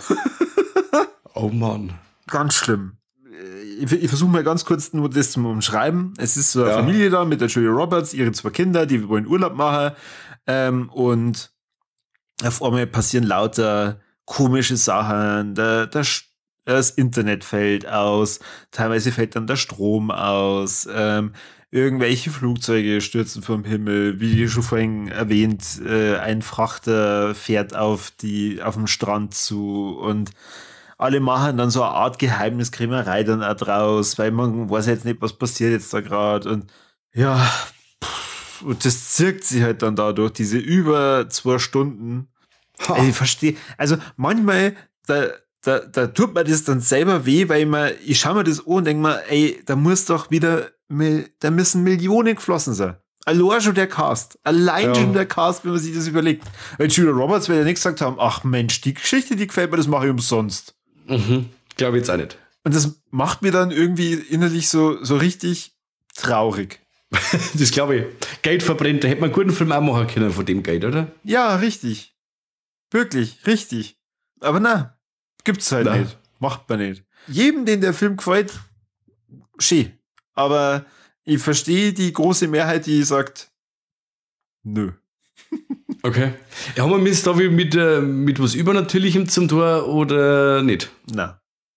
Oh Mann. Ganz schlimm. Ich, ich versuche mal ganz kurz nur das zu umschreiben. Es ist so eine ja. Familie da mit der Julia Roberts, ihre zwei Kinder, die wollen Urlaub machen. Ähm, und auf einmal passieren lauter komische Sachen. Der, der, das Internet fällt aus. Teilweise fällt dann der Strom aus. Ähm, irgendwelche Flugzeuge stürzen vom Himmel. Wie schon vorhin erwähnt, äh, ein Frachter fährt auf, die, auf den Strand zu. Und alle machen dann so eine Art Geheimniskrämerei dann auch draus, weil man weiß jetzt nicht, was passiert jetzt da gerade. Und ja, pff, und das zirkt sich halt dann dadurch, diese über zwei Stunden. Ey, ich verstehe. Also manchmal, da, da, da tut mir das dann selber weh, weil man, ich schaue mir das an und denke mir, ey, da muss doch wieder, da müssen Millionen geflossen sein. Allein schon der Cast. Allein ja. schon der Cast, wenn man sich das überlegt. Weil Julia Roberts wird ja nicht gesagt haben, ach Mensch, die Geschichte, die gefällt mir, das mache ich umsonst. Mhm. Glaube ich jetzt auch nicht. Und das macht mir dann irgendwie innerlich so, so richtig traurig. Das glaube ich. Geld verbrennt, da hätte man einen guten Film auch machen können von dem Geld, oder? Ja, richtig. Wirklich, richtig. Aber na, gibt's halt na. nicht. Macht man nicht. Jedem, den der Film gefällt, schön. Aber ich verstehe die große Mehrheit, die sagt, nö. Okay. Ja, haben wir es da mit, äh, mit was Übernatürlichem zum Tor oder nicht? Nein.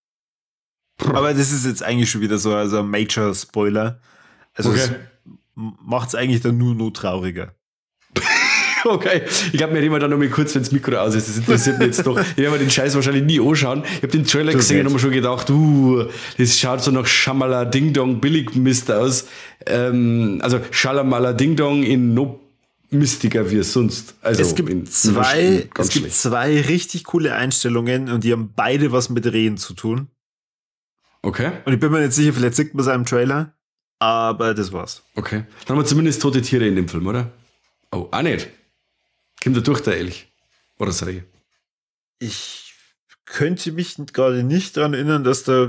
Aber das ist jetzt eigentlich schon wieder so also ein Major-Spoiler. Also okay. es macht es eigentlich dann nur noch trauriger. Okay. Ich glaube, wir reden dann noch mal kurz, wenn das Mikro aus ist. Das interessiert mich jetzt doch. Ich werde mir den Scheiß wahrscheinlich nie anschauen. Ich habe den Trailer das gesehen und habe mir schon gedacht, uh, das schaut so nach Schamala Ding Dong billig Mist aus. Ähm, also Schalamala Ding Dong in no mistiger wie es sonst. Also es gibt zwei, es gibt zwei richtig coole Einstellungen und die haben beide was mit Rehen zu tun. Okay. Und ich bin mir nicht sicher, vielleicht sieht man es im Trailer, aber das war's. Okay. Dann haben wir zumindest tote Tiere in dem Film, oder? Oh, auch nicht. Kommt da durch der Elch? Oder das Reh? Ich könnte mich gerade nicht daran erinnern, dass da.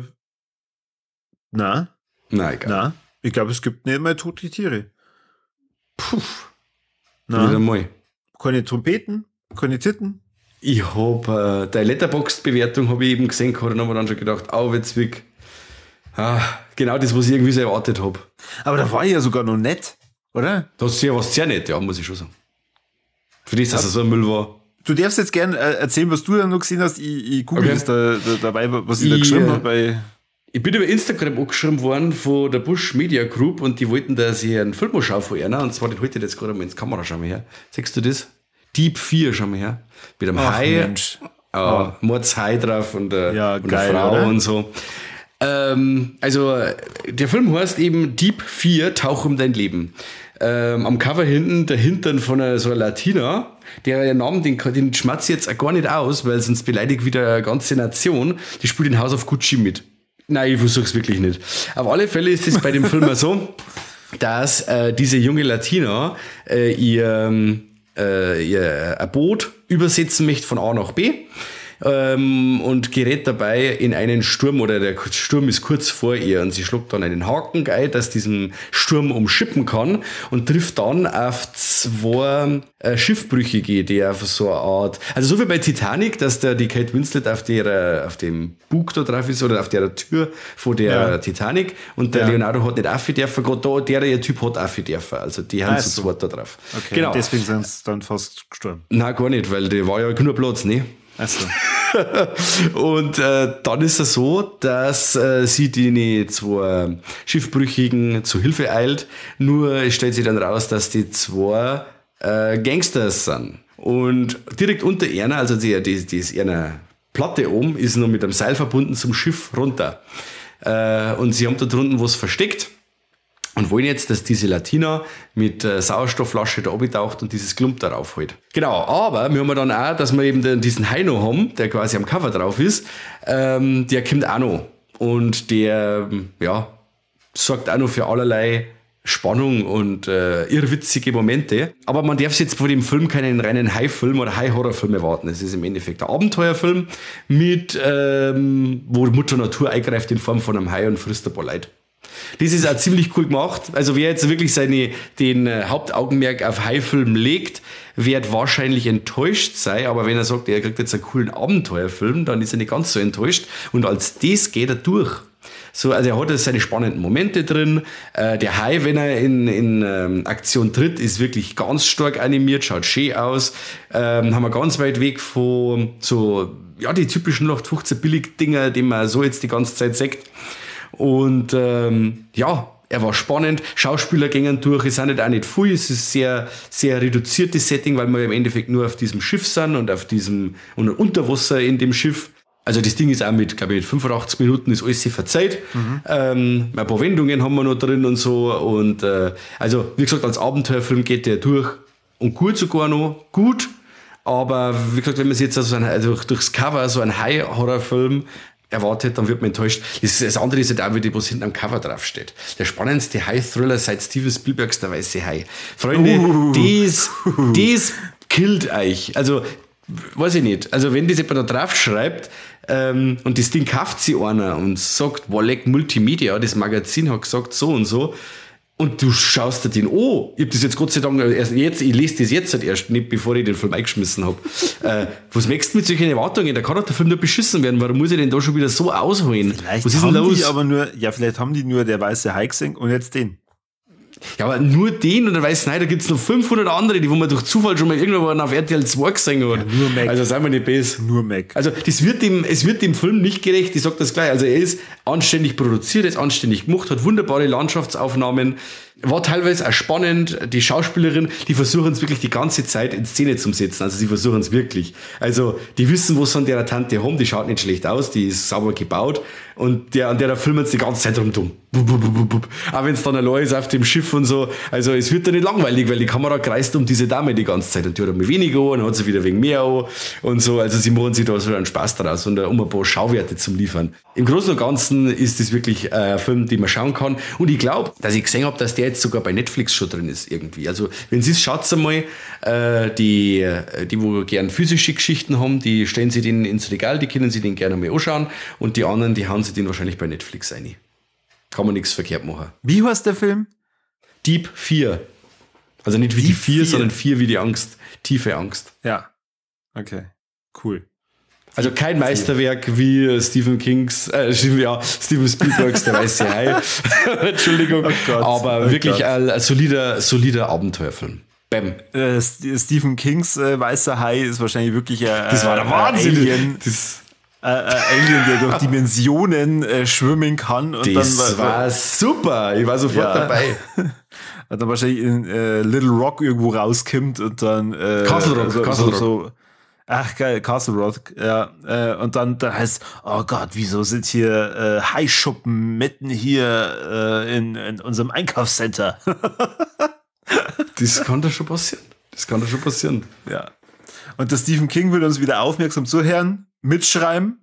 Na? Na, egal. Na? Ich glaube, es gibt nicht mehr tote Tiere. Puh. Na, wieder mal. Keine Trompeten, keine Titten. Ich habe äh, deine Letterboxd-Bewertung habe ich eben gesehen und habe mir dann schon gedacht, au, jetzt weg. Ah, genau das, was ich irgendwie so erwartet habe. Aber da war ich ja sogar noch nett, oder? Da hast du ja was sehr nett, ja, muss ich schon sagen. Für das, dass er so ein Müll war. Du darfst jetzt gerne äh, erzählen, was du da noch gesehen hast. Ich, ich google okay. das da, da, dabei, was ich, ich da geschrieben äh, habe. Bei Ich bin über Instagram angeschrieben worden von der Bush Media Group und die wollten, dass ich einen Film schaue von einer. Und zwar, den halte ich jetzt gerade mal ins Kamera, schau mal her. Siehst du das? Deep vier, schau mal her. Mit einem Ach, Hai. Mensch. Äh, oh. Mordshai drauf und, äh, ja, und geil, eine Frau oder? und so. Ähm, also, der Film heißt eben Deep vier, Tauch um dein Leben. Ähm, am Cover hinten der Hintern von einer, so einer Latina, der Namen, den, den schmatzt jetzt auch gar nicht aus, weil sonst beleidigt wieder eine ganze Nation. Die spielt in House of Gucci mit. Nein, ich versuch's wirklich nicht. Auf alle Fälle ist es bei dem Film so, dass äh, diese junge Latina äh, ihr, äh, ihr ein Boot übersetzen möchte von A nach B ähm, und gerät dabei in einen Sturm oder der Sturm ist kurz vor ihr und sie schluckt dann einen Haken ein, dass diesen Sturm umschippen kann und trifft dann auf zwei äh, Schiffbrüchige, die auf so eine Art, also so wie bei Titanic, dass der, die Kate Winslet auf der, auf dem Bug da drauf ist oder auf der Tür von der ja. Titanic und der ja. Leonardo hat nicht aufgehen dürfen, gerade da, der, der Typ hat aufgehen dürfen, also die haben so zweit da drauf. Okay, genau. Deswegen sind sie dann fast gestorben. Nein, gar nicht, weil der war ja nur Platz, ne? Achso. Und äh, dann ist es so, dass äh, sie die zwei Schiffbrüchigen zu Hilfe eilt. Nur stellt sich dann raus, dass die zwei äh, Gangsters sind. Und direkt unter einer, also die, die, die ist einer Platte oben, ist noch mit einem Seil verbunden zum Schiff runter. Äh, und sie haben da drunten was versteckt. und wollen jetzt, dass diese Latina mit äh, Sauerstoffflasche da abgetaucht und dieses Klump darauf holt. Genau, aber wir haben dann auch, dass wir eben den, diesen Heino haben, der quasi am Cover drauf ist, ähm, der kommt auch noch. Und der, ja, sorgt auch noch für allerlei Spannung und äh, irrwitzige Momente. Aber man darf jetzt von dem Film keinen reinen High-Film oder High-Horror-Film erwarten. Es ist im Endeffekt ein Abenteuerfilm, mit, ähm, wo Mutter Natur eingreift in Form von einem Hai und frisst ein paar Leute. Das ist auch ziemlich cool gemacht. Also wer jetzt wirklich seine, den äh, Hauptaugenmerk auf High-Film legt, wird wahrscheinlich enttäuscht sein. Aber wenn er sagt, er kriegt jetzt einen coolen Abenteuerfilm, dann ist er nicht ganz so enttäuscht. Und als das geht er durch. So, also er hat seine spannenden Momente drin. Äh, der Hai, wenn er in, in ähm, Aktion tritt, ist wirklich ganz stark animiert, schaut schön aus. Ähm, haben wir ganz weit weg von so, ja, die typischen null acht fünfzehn Billig-Dinger, die man so jetzt die ganze Zeit sagt. Und ähm, ja, er war spannend. Schauspieler gingen durch, es sind nicht auch nicht viel, es ist sehr, sehr reduziertes Setting, weil wir im Endeffekt nur auf diesem Schiff sind und auf diesem und unter Wasser in dem Schiff. Also das Ding ist auch mit, glaube ich, mit fünfundachtzig Minuten ist alles sehr verzeiht. Mhm. Ähm, ein paar Wendungen haben wir noch drin und so. Und äh, also, wie gesagt, als Abenteuerfilm geht der durch und gut sogar noch, gut. Aber wie gesagt, wenn man sich jetzt also ein, also durchs Cover so ein High-Horror-Film erwartet, dann wird man enttäuscht. Das, das andere ist ja auch wieder, was hinten am Cover draufsteht. Der spannendste High-Thriller seit Steven Spielbergs Der weiße Hai. Freunde, uh. das, das killt euch. Also, weiß ich nicht. Also, wenn das jemand da drauf schreibt, ähm, und das Ding kauft sie einer und sagt, Wolleck Multimedia, das Magazin hat gesagt so und so, und du schaust dir den an. Ich hab das jetzt Gott sei Dank erst jetzt, ich lese das jetzt halt erst nicht, bevor ich den Film eingeschmissen hab. äh, was möchtest du mit solchen Erwartungen? Da kann doch der Film nur beschissen werden. Warum muss ich denn da schon wieder so ausholen? Vielleicht was ist denn los? Die aber nur, ja, vielleicht haben die nur Der weiße Hai gesehen und jetzt den. Ja, aber nur den und der weiße Hai, da gibt's noch fünfhundert andere, die wo man durch Zufall schon mal irgendwann auf R T L zwei gesehen hat. Ja, nur Mac. Also seien wir nicht böse. Nur Mac. Also das wird dem, es wird dem Film nicht gerecht, ich sag das gleich. Also er ist anständig produziert, er ist anständig gemacht, hat wunderbare Landschaftsaufnahmen, war teilweise auch spannend. Die Schauspielerin, die versuchen es wirklich die ganze Zeit in Szene zu setzen. Also sie versuchen es wirklich. Also die wissen, was sie an der Tante haben, die schaut nicht schlecht aus, die ist sauber gebaut und der, an der filmen sie die ganze Zeit rumdumm. Auch wenn es dann allein ist auf dem Schiff und so. Also es wird dann nicht langweilig, weil die Kamera kreist um diese Dame die ganze Zeit und die hat einmal weniger an, dann hat sie wieder wegen mehr an und so. Also sie machen sich da so einen Spaß daraus und um ein paar Schauwerte zum Liefern. Im Großen und Ganzen ist das wirklich ein Film, den man schauen kann. Und ich glaube, dass ich gesehen habe, dass der jetzt sogar bei Netflix schon drin ist irgendwie. Also wenn Sie es schaut einmal, äh, die, die wo gern physische Geschichten haben, die stellen sie den ins Regal, die können sie den gerne mal anschauen und die anderen, die hauen sie den wahrscheinlich bei Netflix rein. Kann man nichts verkehrt machen. Wie heißt der Film? Deep vier. Also nicht wie Deep die vier, sondern vier wie die Angst. Tiefe Angst. Ja. Okay. Cool. Also kein Meisterwerk wie Stephen Kings, äh, ja, Steven Spielbergs Der weiße Hai. Entschuldigung. Oh Gott, aber oh wirklich Gott. ein, ein solider, solider Abenteuerfilm. Bam. Äh, Stephen Kings äh, Weißer Hai ist wahrscheinlich wirklich ein, das war der Wahnsinn. Alien. Das Äh, äh, Alien, der durch Dimensionen äh, schwimmen kann. Und das dann war, war super, ich war sofort ja. dabei. Und dann wahrscheinlich in äh, Little Rock irgendwo rauskommt und dann äh, Castle Rock, so, Castle so, Rock. So, ach geil, Castle Rock, ja. Äh, und dann, dann heißt, oh Gott, wieso sind hier äh, Haischuppen mitten hier äh, in, in unserem Einkaufscenter? Das kann doch schon passieren. Das kann doch schon passieren. Ja. Und der Stephen King will uns wieder aufmerksam zuhören, mitschreiben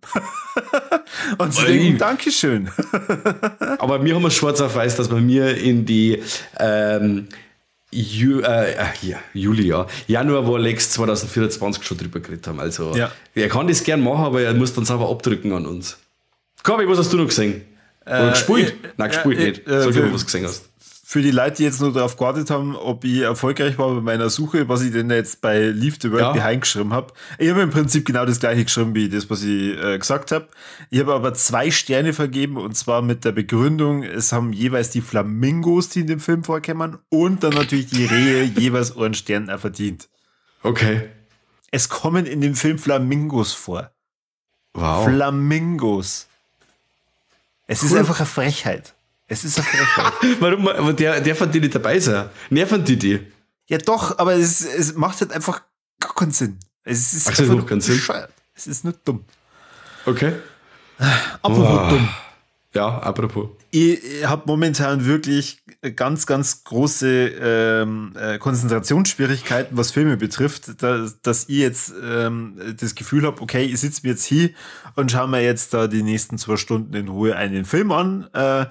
und sie denken, Dankeschön. Aber wir haben es schwarz auf weiß, dass wir mir in die ähm, Ju, äh, ja, Juli, ja, Januar war Lex zwanzig vierundzwanzig schon drüber geredet haben. Also ja. Er kann das gern machen, aber er muss dann sauber abdrücken an uns. Kobi, was hast du noch gesehen? Oder äh, gespielt? Äh, Nein, gespielt äh, nicht. Sag dir mal, was du gesehen hast. Für die Leute, die jetzt nur darauf gewartet haben, ob ich erfolgreich war bei meiner Suche, was ich denn jetzt bei Leave the World ja. Behind geschrieben habe. Ich habe im Prinzip genau das gleiche geschrieben, wie das, was ich äh, gesagt habe. Ich habe aber zwei Sterne vergeben und zwar mit der Begründung, es haben jeweils die Flamingos, die in dem Film vorkommen und dann natürlich die Rehe jeweils einen Stern verdient. Okay. Es kommen in dem Film Flamingos vor. Wow. Flamingos. Es cool. ist einfach eine Frechheit. Es ist eine Frechheit. Warum? Aber der, der fand die nicht dabei sein. Nerven die die? Ja doch, aber es, es macht halt einfach gar keinen Sinn. Es ist Ach, einfach keinen Sinn. Es ist nur dumm. Okay. Aber oh. dumm. Ja, apropos. Ich, ich habe momentan wirklich ganz, ganz große ähm, äh, Konzentrationsschwierigkeiten, was Filme betrifft, dass, dass ich jetzt ähm, das Gefühl habe, okay, ich sitze mir jetzt hier und schaue mir jetzt da die nächsten zwei Stunden in Ruhe einen Film an, äh,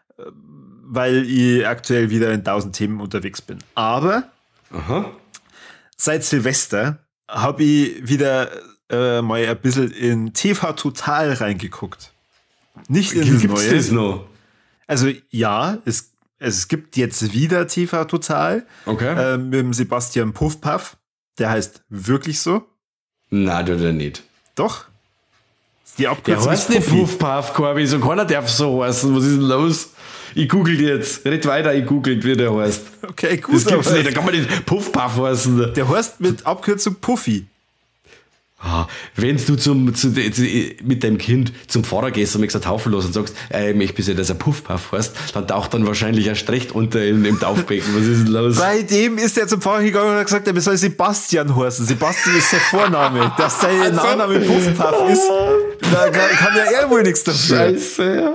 weil ich aktuell wieder in tausend Themen unterwegs bin. Aber Aha. seit Silvester habe ich wieder äh, mal ein bisschen in T V Total reingeguckt. Nicht in das Gibt's Neue. das noch? Also ja, es, es gibt jetzt wieder T V Total. Okay. Äh, mit dem Sebastian Puffpaff. Der heißt wirklich so. Nein, tut er nicht. Doch. Die Der Abkürzung heißt ist nicht Puffi. Puffpuff, Corby. So keiner darf so heißen. Was ist denn los? Ich google jetzt. Red weiter, ich google, wie der heißt. Okay, gut. Das gibt's aber nicht. Da kann man nicht Puffpuff heißen. Der heißt mit Abkürzung Puffi. Ah, wenn du zum, zu, zu, mit deinem Kind zum Pfarrer gehst und mir taufen los und sagst, ey, ich möchte bitte, dass er Puffpuff heißt, dann taucht dann wahrscheinlich erst recht unter in, im Taufbecken. Was ist denn los? Bei dem ist er zum Pfarrer gegangen und hat gesagt, er soll Sebastian heißen. Sebastian ist sein Vorname. Dass sein Nachname Puffpaff ist, da kann, kann ja er wohl nichts dafür. Scheiße, ja.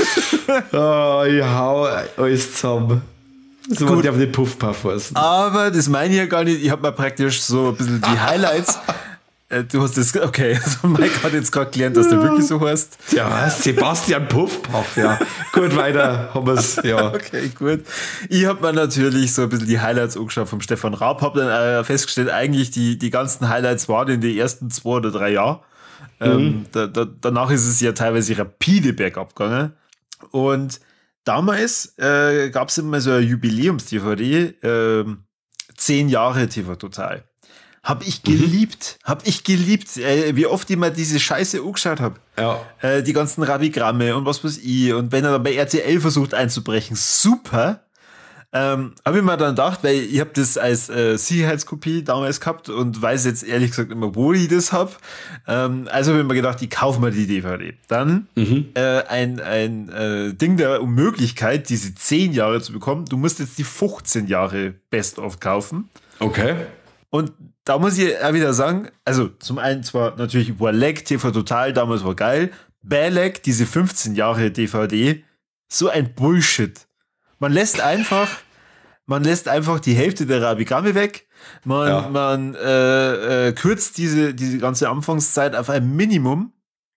Oh, ich hau alles zusammen. So, man darf nicht Puffpuff heißen. Aber das meine ich ja gar nicht. Ich habe mal praktisch so ein bisschen die Highlights. Äh, Du hast das, okay, also Mike hat jetzt gerade gelernt, dass du wirklich so heißt. Ja, Sebastian Puffpuff, ja. Gut, weiter haben wir's, ja. Okay, gut. Ich habe mir natürlich so ein bisschen die Highlights angeschaut vom Stefan Raab, habe dann äh, festgestellt, eigentlich die, die ganzen Highlights waren in den ersten zwei oder drei Jahren. Mhm. Ähm, da, da, danach ist es ja teilweise rapide bergab gegangen. Und damals äh, gab es immer so ein Jubiläums-D V D, äh, zehn Jahre T V Total. Hab ich geliebt, mhm. hab ich geliebt, äh, wie oft ich mal diese Scheiße angeschaut habe. Ja. Äh, die ganzen Rabigramme und was weiß ich. Und wenn er dann bei R T L versucht einzubrechen, super. Ähm, habe ich mir dann gedacht, weil ich habe das als äh, Sicherheitskopie damals gehabt und weiß jetzt ehrlich gesagt immer, wo ich das habe. Ähm, also habe ich mir gedacht, ich kaufe mir die D V D. Dann mhm. äh, ein, ein äh, Ding der Unmöglichkeit, diese zehn Jahre zu bekommen. Du musst jetzt die fünfzehn Jahre Best-of kaufen. Okay. Und da muss ich auch wieder sagen, also zum einen zwar natürlich Warleg, T V Total, damals war geil. Balek, diese fünfzehn Jahre D V D, so ein Bullshit. Man lässt einfach, man lässt einfach die Hälfte der Rabigramme weg. Man, ja. man äh, äh, kürzt diese, diese ganze Anfangszeit auf ein Minimum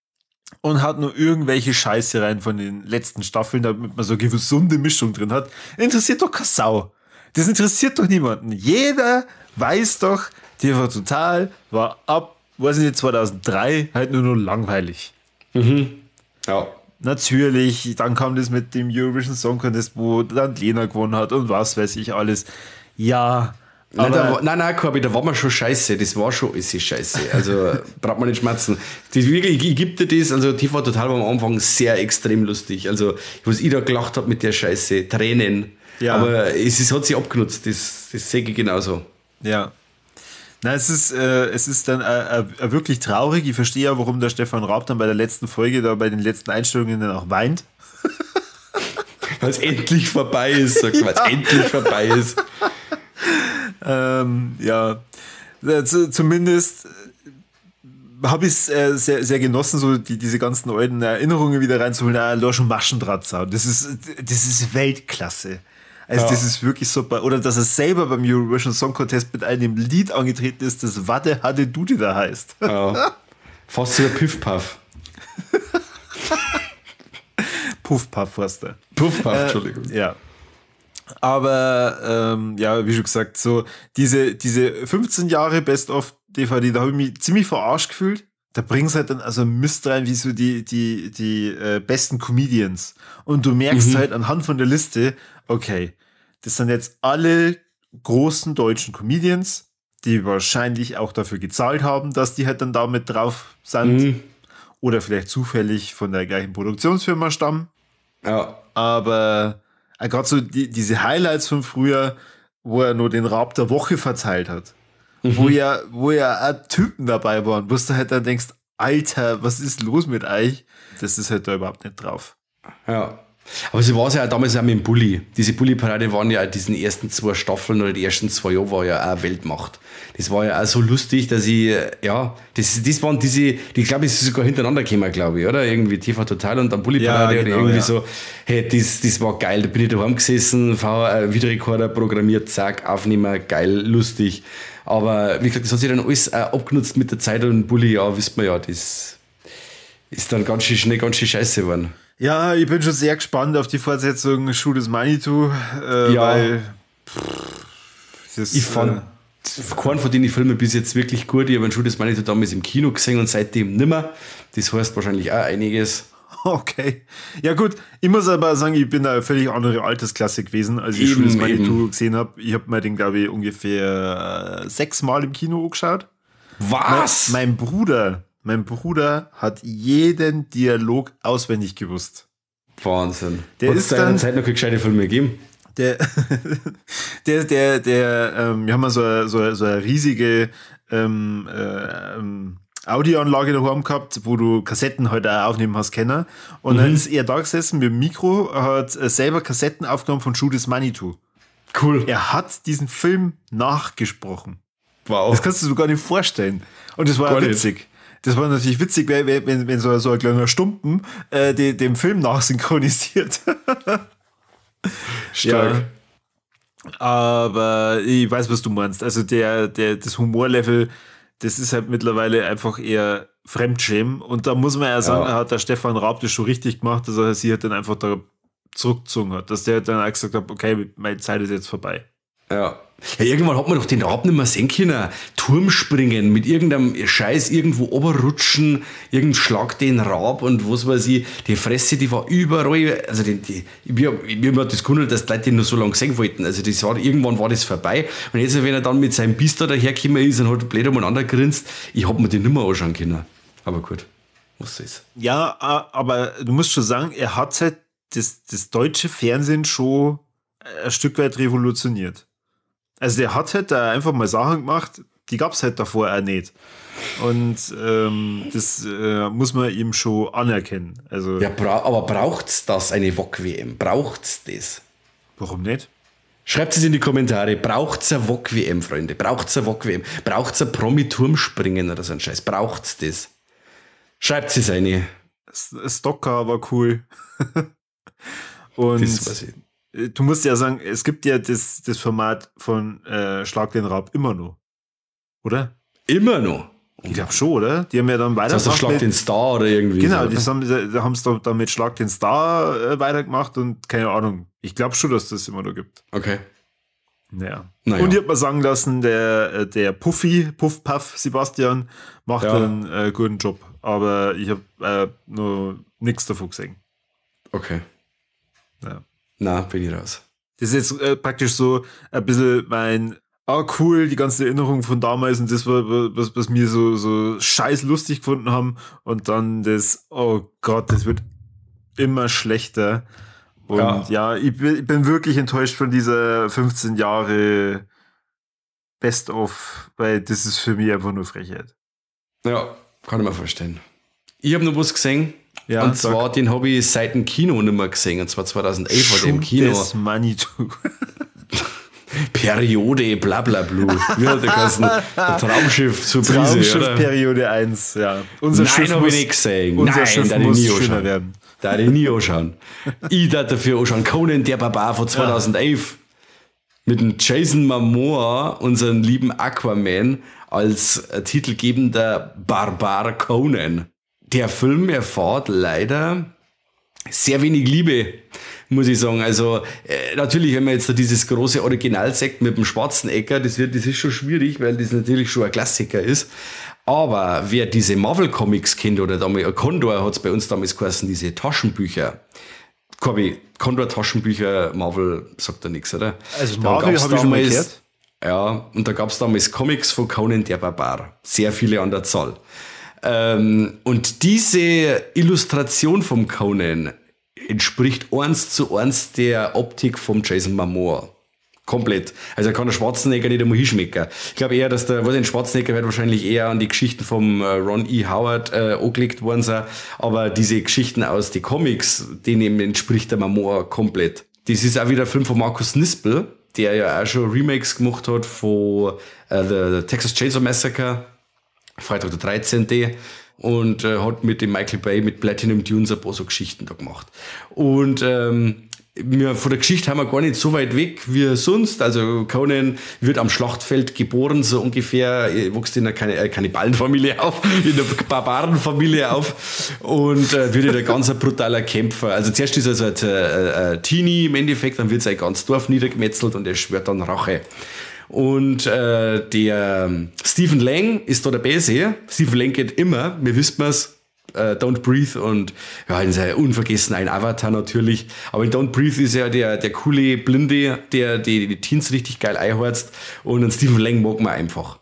und hat nur irgendwelche Scheiße rein von den letzten Staffeln, damit man so eine gesunde Mischung drin hat. Interessiert doch keine Sau. Das interessiert doch niemanden. Jeder weiß doch, T V Total war ab, weiß ich nicht, zweitausenddrei halt nur noch langweilig. Mhm. Ja. Natürlich, dann kam das mit dem Eurovision Song Contest, wo dann Lena gewonnen hat und was weiß ich alles. Ja, nein, da war, nein, nein, Corby, da war man schon scheiße. Das war schon alles scheiße. Also braucht man nicht schmerzen. Das wirklich, ich gebe dir das, also T V Total war am Anfang sehr extrem lustig. Also, was ich da gelacht habe mit der Scheiße, Tränen. Ja. Aber es, es hat sich abgenutzt, das, das sehe ich genauso. Ja. Na, es ist, äh, es ist dann äh, äh, wirklich traurig. Ich verstehe ja, warum der Stefan Raab dann bei der letzten Folge, da bei den letzten Einstellungen dann auch weint. Weil es endlich vorbei ist, sagt man, ja. Weil es endlich vorbei ist. ähm, ja, Z- zumindest habe ich es äh, sehr, sehr genossen, so die, diese ganzen alten Erinnerungen wieder reinzuholen. Ah, Lorsch und Maschendrahtzaun, das ist, das ist Weltklasse. Also ja. Das ist wirklich super. Oder dass er selber beim Eurovision Song Contest mit einem Lied angetreten ist, das Wade Hade Dude da heißt. Ja. Fast so ein Piff-Puff. Puff-Puff Forster. Puff-Puff, äh, Entschuldigung. Ja. Aber, ähm, ja, wie schon gesagt, so diese, diese fünfzehn Jahre Best-of-D V D, da habe ich mich ziemlich verarscht gefühlt. Da bringen sie halt dann also Mist rein, wie so die, die, die äh, besten Comedians. Und du merkst mhm. halt anhand von der Liste, okay, das sind jetzt alle großen deutschen Comedians, die wahrscheinlich auch dafür gezahlt haben, dass die halt dann damit drauf sind. Mhm. Oder vielleicht zufällig von der gleichen Produktionsfirma stammen. Ja. Aber äh, gerade so die, diese Highlights von früher, wo er nur den Raab der Woche verteilt hat. Mhm. Wo ja, wo ja auch Typen dabei waren, wo du halt dann denkst, Alter, was ist los mit euch? Das ist halt da überhaupt nicht drauf. Ja. Aber sie war es ja auch damals auch mit dem Bulli. Diese Bulli-Parade waren ja auch diesen ersten zwei Staffeln oder die ersten zwei Jahre war ja auch Weltmacht. Das war ja auch so lustig, dass ich, ja, das, das waren diese, die glaube ich, ist sogar hintereinander gekommen, glaube ich, oder? Irgendwie T V Total und dann Bulli-Parade ja, genau, oder irgendwie ja. so. Hey, das, das war geil. Da bin ich daheim gesessen, V Videorekorder programmiert, zack, Aufnehmer, geil, lustig. Aber wie gesagt, das hat sich dann alles auch abgenutzt mit der Zeit und Bulli, ja, wisst man ja, das ist dann ganz schön schnell, ganz schön scheiße geworden. Ja, ich bin schon sehr gespannt auf die Fortsetzung Shoot is Manitou, äh, ja. weil pff, das, ich fand äh, keinen von den Filmen bis jetzt wirklich gut. Ich habe Shoot is Manitou damals im Kino gesehen und seitdem nimmer. Das heißt wahrscheinlich auch einiges. Okay. Ja gut, ich muss aber sagen, ich bin eine völlig andere Altersklasse gewesen, als ich Shoot is Manitou gesehen habe. Ich habe mir den, glaube ich, ungefähr äh, sechsmal im Kino angeschaut. Was? Mein, mein Bruder... Mein Bruder hat jeden Dialog auswendig gewusst. Wahnsinn. Der ist dann Zeit noch keine gescheite Filme gegeben. Der, der, der, der, ähm, wir haben mal so, so, so eine riesige ähm, äh, Audioanlage daheim gehabt, wo du Kassetten halt auch aufnehmen hast können. Und mhm. dann ist er da gesessen mit dem Mikro, hat selber Kassetten aufgenommen von Shoot is Manitou. Cool. Er hat diesen Film nachgesprochen. Wow. Das kannst du dir gar nicht vorstellen. Und das war gar witzig. Nicht. Das war natürlich witzig, wenn, wenn, wenn so, so ein kleiner Stumpen äh, die, den Film nachsynchronisiert. Stark. Ja. Aber ich weiß, was du meinst. Also der, der, das Humorlevel, das ist halt mittlerweile einfach eher Fremdschämen. Und da muss man ja sagen, ja. hat der Stefan Raab das schon richtig gemacht, dass er sie halt dann einfach da zurückgezogen hat. Dass der dann auch gesagt hat, okay, meine Zeit ist jetzt vorbei. Ja. Ja, irgendwann hat man doch den Raab nicht mehr sehen können. Turmspringen, mit irgendeinem Scheiß irgendwo oberrutschen, irgendein Schlag den Raab und was weiß ich. Die Fresse, die war überall. Also, die, die, mir, mir hat das gewundert, dass die Leute den nur so lange sehen wollten. Also, das war, irgendwann war das vorbei. Und jetzt, wenn er dann mit seinem Biss da dahergekommen ist und halt blöd umeinander grinst, ich hab mir den nicht mehr anschauen können. Aber gut, was ist. Ja, aber du musst schon sagen, er hat halt das, das deutsche Fernsehen schon ein Stück weit revolutioniert. Also der hat halt da einfach mal Sachen gemacht, die gab es halt davor auch nicht. Und ähm, das äh, muss man ihm schon anerkennen. Also, ja, bra- aber braucht's das, eine W O K W M? Braucht's das? Warum nicht? Schreibt es in die Kommentare. Braucht's eine W O K W M, Freunde? Braucht's eine W O K W M? Braucht's ein Promi-Turmspringen oder so ein Scheiß? Braucht's das? Schreibt es eine. Stocker war cool. Und das weiß ich. Du musst ja sagen, es gibt ja das, das Format von äh, Schlag den Raab immer noch. Oder? Immer noch? Ich glaube schon, oder? Die haben ja dann weitergemacht. Das heißt, Schlag den Star oder irgendwie. Genau, so, die haben, da haben es dann mit Schlag den Star äh, weitergemacht und keine Ahnung. Ich glaube schon, dass das immer noch gibt. Okay. Naja. naja. Und ich habe mal sagen lassen, der, der Puffy, Puff Puff Sebastian, macht ja. einen äh, guten Job. Aber ich habe äh, nur nichts davon gesehen. Okay. Ja. Na, bin ich raus. Das ist jetzt äh, praktisch so ein bisschen mein, ah cool, die ganze Erinnerung von damals und das war, was, was wir so, so scheiß lustig gefunden haben und dann das, oh Gott, das wird immer schlechter. Und ja, ja ich, bin, ich bin wirklich enttäuscht von dieser fünfzehn Jahre Best-of, weil das ist für mich einfach nur Frechheit. Ja, kann ich mir vorstellen. Ich habe noch was gesehen. Ja, und zwar, sag. Den habe ich seit dem Kino nicht mehr gesehen. Und zwar zweitausendelf war der im Kino. Das Manitou. Periode, bla bla bla. Wie hat der geheißen? Traumschiff zur Brise, Traumschiff oder? Periode eins, ja. Unser Nein, habe ich nicht gesehen. Unser Nein, Schiff da muss nie schöner anschauen. werden. Da hätte ich nie anschauen. Ich darf dafür anschauen. Conan der Barbar von zweitausendelf. Ja. Mit dem Jason Momoa, unseren lieben Aquaman, als titelgebender Barbar Conan. Der Film erfährt leider sehr wenig Liebe, muss ich sagen. Also äh, natürlich, wenn man jetzt da dieses große Originalsekt mit dem schwarzen Ecker, das, wird, das ist schon schwierig, weil das natürlich schon ein Klassiker ist. Aber wer diese Marvel-Comics kennt, oder damals, Condor hat es bei uns damals geheißen, diese Taschenbücher. Corby, Condor-Taschenbücher, Marvel sagt da nichts, oder? Also Marvel habe ich schon mal gehört. Ja, und da gab es damals Comics von Conan der Barbar. Sehr viele an der Zahl. Ähm, und diese Illustration vom Conan entspricht eins zu eins der Optik vom Jason Momoa. Komplett. Also er kann der Schwarzenegger nicht einmal hinschmecken. Ich glaube eher, dass der, was ein Schwarzenegger wird wahrscheinlich eher an die Geschichten vom äh, Ron E. Howard äh, angelegt worden sein. Aber diese Geschichten aus den Comics, denen entspricht der Momoa komplett. Das ist auch wieder ein Film von Markus Nispel, der ja auch schon Remakes gemacht hat von äh, The Texas Chainsaw Massacre, Freitag der dreizehnte und äh, hat mit dem Michael Bay, mit Platinum Dunes ein paar so Geschichten da gemacht. Und ähm, wir, von der Geschichte haben wir gar nicht so weit weg wie sonst. Also Conan wird am Schlachtfeld geboren, so ungefähr. Er wächst in einer Kannibalenfamilie auf, in einer Barbarenfamilie auf und äh, wird ein ganz brutaler Kämpfer. Also zuerst ist er so ein äh, äh, Teenie im Endeffekt, dann wird sein ganzes Dorf niedergemetzelt und er schwört dann Rache. Und äh, der Stephen Lang ist da der Böse. Stephen Lang geht immer, wir wissen es, Uh, Don't Breathe und ja, in seiner unvergessen ein Avatar natürlich. Aber in Don't Breathe ist er der, der coole Blinde, der die, die Teens richtig geil einhorzt und einen Stephen Lang mag man einfach.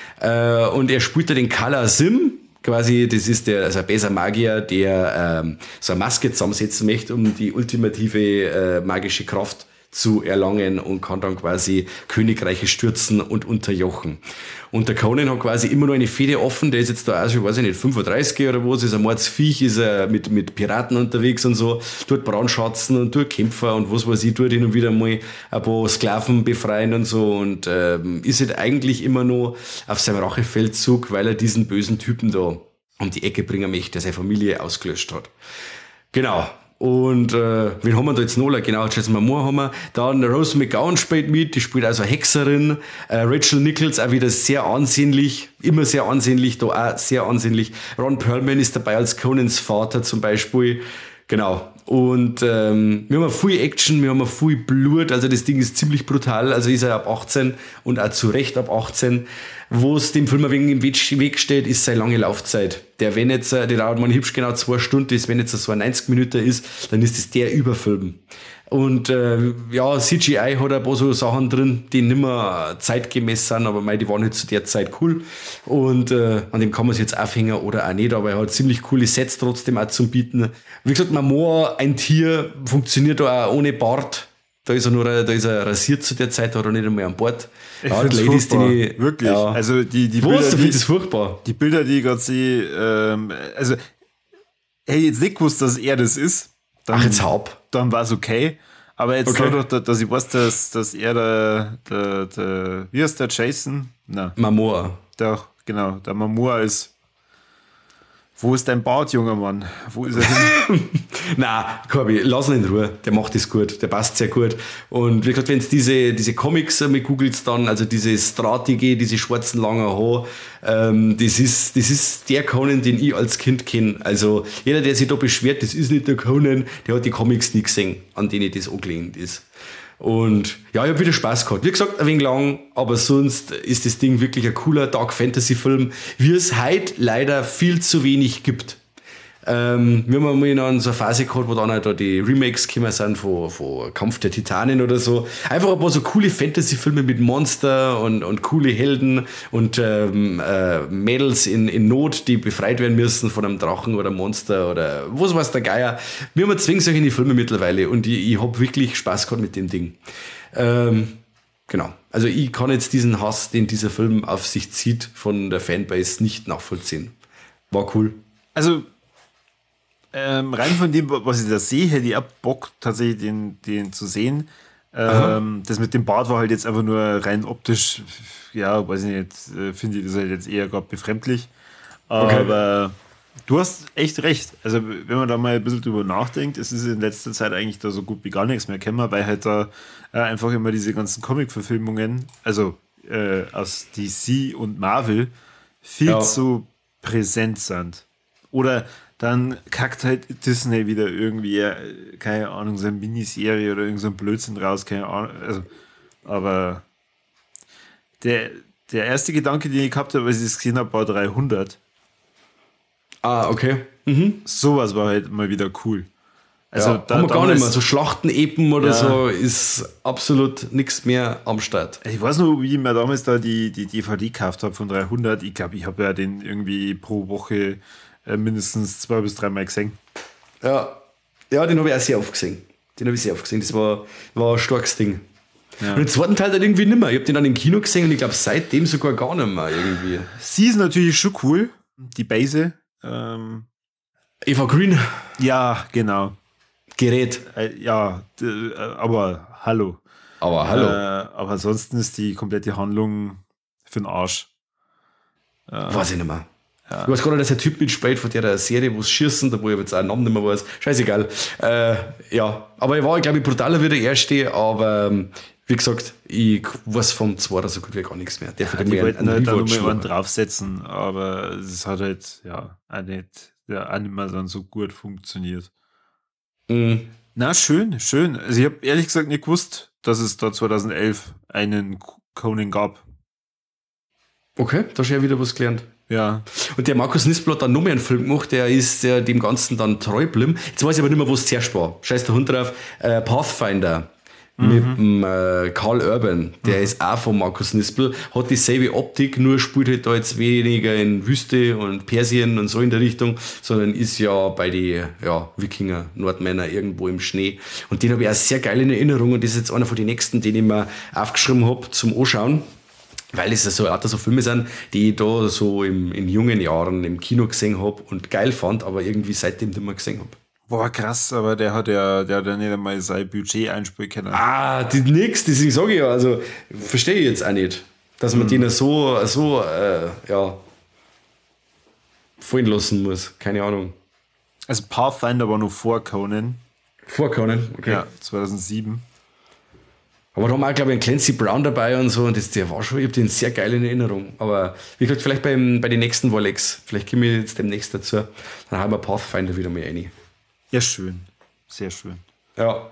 Uh, und er spielt da den Kala Sim, quasi, das ist der, also ein besser Magier, der ähm, so eine Maske zusammensetzen möchte, um die ultimative äh, magische Kraft zu erlangen und kann dann quasi Königreiche stürzen und unterjochen. Und der Conan hat quasi immer noch eine Fehde offen, der ist jetzt da auch schon, weiß ich nicht, fünfunddreißig oder was, ist ein Mordsviech, ist er mit, mit Piraten unterwegs und so, tut Brandschatzen und tut Kämpfer und was weiß ich, tut hin und wieder mal ein paar Sklaven befreien und so und ähm, ist halt eigentlich immer noch auf seinem Rachefeldzug, weil er diesen bösen Typen da um die Ecke bringen möchte, der seine Familie ausgelöscht hat. Genau. Und äh, wen haben wir da jetzt noch? Genau, Jason Momoa haben wir. Dann Rose McGowan spielt mit, die spielt also Hexerin. Äh, Rachel Nichols auch wieder sehr ansehnlich, immer sehr ansehnlich, da auch sehr ansehnlich. Ron Perlman ist dabei als Conans Vater zum Beispiel. Genau. Und ähm, wir haben viel Action, wir haben viel Blut, also das Ding ist ziemlich brutal, also ist er ab achtzehn und auch zu Recht ab achtzehn. Wo es dem Film ein wenig im Weg steht, ist seine lange Laufzeit. Der, wenn jetzt, der dauert mal hübsch genau zwei Stunden ist, wenn jetzt so ein neunzig Minuten ist, dann ist das der Überfilm. Und äh, ja, C G I hat ein paar so Sachen drin, die nicht mehr zeitgemäß sind, aber mei, die waren halt zu der Zeit cool. Und äh, an dem kann man sich jetzt aufhängen oder auch nicht, aber er hat ziemlich coole Sets trotzdem auch zum Bieten. Wie gesagt, Momoa, ein Tier, funktioniert auch ohne Bart. Da ist er nur, da ist er rasiert zu der Zeit, hat er nicht einmal an Bord. Ich ja, finde es furchtbar, die, wirklich. Ja. Also die, die Bilder, du findest es furchtbar? Die Bilder, die ich gerade sehe, ähm, also hätte jetzt nicht gewusst, dass er das ist. Dann, Ach, jetzt Haupt. Dann war es okay. Aber jetzt okay. doch, dass ich weiß, dass, dass er der, der, der, wie heißt der, Jason? Nein. Momoa. Doch, genau, der Momoa ist. Wo ist dein Bart, junger Mann? Wo ist er hin? Na, Corby, lass ihn in Ruhe. Der macht das gut. Der passt sehr gut. Und wie gesagt, wenn du diese, diese Comics mit googelst dann, also diese Stratige, diese schwarzen langen Haare, ähm, das ist, das ist der Conan, den ich als Kind kenne. Also, jeder, der sich da beschwert, das ist nicht der Conan, der hat die Comics nie gesehen, an denen das angelehnt ist. Und ja, ich habe wieder Spaß gehabt. Wie gesagt, ein wenig lang, aber sonst ist das Ding wirklich ein cooler Dark-Fantasy-Film, wie es heute leider viel zu wenig gibt. Ähm, wir haben mal in so eine Phase gehabt, wo dann halt da die Remakes gekommen sind von, von Kampf der Titanen oder so. Einfach ein paar so coole Fantasy-Filme mit Monster und, und coole Helden und ähm, äh, Mädels in, in Not, die befreit werden müssen von einem Drachen oder Monster oder was weiß der Geier. Wir haben zwingen solche Filme mittlerweile und ich, ich habe wirklich Spaß gehabt mit dem Ding. Ähm, genau. Also ich kann jetzt diesen Hass, den dieser Film auf sich zieht, von der Fanbase nicht nachvollziehen. War cool. Also Ähm, rein von dem, was ich da sehe, hätte ich auch Bock, tatsächlich den, den zu sehen. Ähm, das mit dem Bart war halt jetzt einfach nur rein optisch, ja, weiß ich nicht, finde ich das halt jetzt eher gerade befremdlich. Aber okay. Du hast echt recht. Also, wenn man da mal ein bisschen drüber nachdenkt, es ist in letzter Zeit eigentlich da so gut wie gar nichts mehr kennen, weil halt da äh, einfach immer diese ganzen Comic-Verfilmungen, also äh, aus D C und Marvel, viel ja. zu präsent sind. Oder dann kackt halt Disney wieder irgendwie, keine Ahnung, so eine Miniserie oder irgend so ein Blödsinn raus, keine Ahnung. Also, aber der, der erste Gedanke, den ich gehabt habe, als ich es gesehen habe, war dreihundert. Ah, okay. Mhm. Sowas war halt mal wieder cool. Also ja, da, haben wir gar nicht mehr. So Schlachten-Epen oder ja. so ist absolut nichts mehr am Start. Ich weiß noch, wie ich mir damals da die, die D V D gekauft habe von dreihundert. Ich glaube, ich habe ja den irgendwie pro Woche mindestens zwei bis dreimal gesehen. Ja, ja, den habe ich auch sehr oft gesehen. Den habe ich sehr oft gesehen. Das war, war ein starkes Ding. Ja. Und den zweiten Teil dann irgendwie nicht mehr. Ich habe den dann im Kino gesehen und ich glaube seitdem sogar gar nicht mehr irgendwie. Sie ist natürlich schon cool, die Base. Ähm, Eva Green. Ja, genau. Gerät. Äh, ja, d- äh, aber hallo. Aber hallo. Äh, aber ansonsten ist die komplette Handlung für den Arsch. Äh, weiß ich nicht mehr. Ja. Ich weiß gar nicht, dass der Typ mitspielt von der Serie, wo es schießen, da wo ich jetzt auch einen Namen nicht mehr weiß. Scheißegal. Äh, ja, aber er war, glaube ich, brutaler wie der erste, aber ähm, wie gesagt, ich weiß vom zweiten so gut wie gar nichts mehr. Der ja, die wollten halt da nochmal einen draufsetzen, aber es hat halt ja auch nicht, ja, auch nicht mehr dann so gut funktioniert. Mhm. Na, schön, schön. Also ich habe ehrlich gesagt nicht gewusst, dass es da zweitausendelf einen Conan gab. Okay, da hast du ja wieder was gelernt. Ja. Und der Markus Nispel hat dann noch mehr einen Film gemacht, der ist der dem Ganzen dann treu geblieben. Jetzt weiß ich aber nicht mehr, wo es zuerst war. Scheiß der Hund drauf. Äh, Pathfinder mhm. mit dem äh, Karl Urban, der mhm. ist auch von Markus Nispel, hat dieselbe Optik, nur spielt halt da jetzt weniger in Wüste und Persien und so in der Richtung, sondern ist ja bei den ja, Wikinger, Nordmänner irgendwo im Schnee. Und den habe ich auch sehr geil in Erinnerung und das ist jetzt einer von den nächsten, den ich mir aufgeschrieben habe zum Anschauen. Weil es ja so lauter so Filme sind, die ich da so im, in jungen Jahren im Kino gesehen habe und geil fand, aber irgendwie seitdem nicht mehr gesehen habe. Boah, krass, aber der hat ja, der hat ja nicht einmal sein Budget einspielen können. Ah, die nix, deswegen sage ich ja, also verstehe ich jetzt auch nicht, dass man hm. den so, so äh, ja, fallen lassen muss. Keine Ahnung. Also Pathfinder war noch vor Conan. Vor Conan, okay. Ja, zweitausendsieben. Aber da haben wir auch, glaube ich, einen Clancy Brown dabei und so. Und das, der war schon, ich habe den sehr geil in Erinnerung. Aber wie gesagt, vielleicht beim, bei den nächsten Volex. Vielleicht kommen wir jetzt demnächst dazu. Dann haben wir Pathfinder wieder mal rein. Ja, schön. Sehr schön. Ja.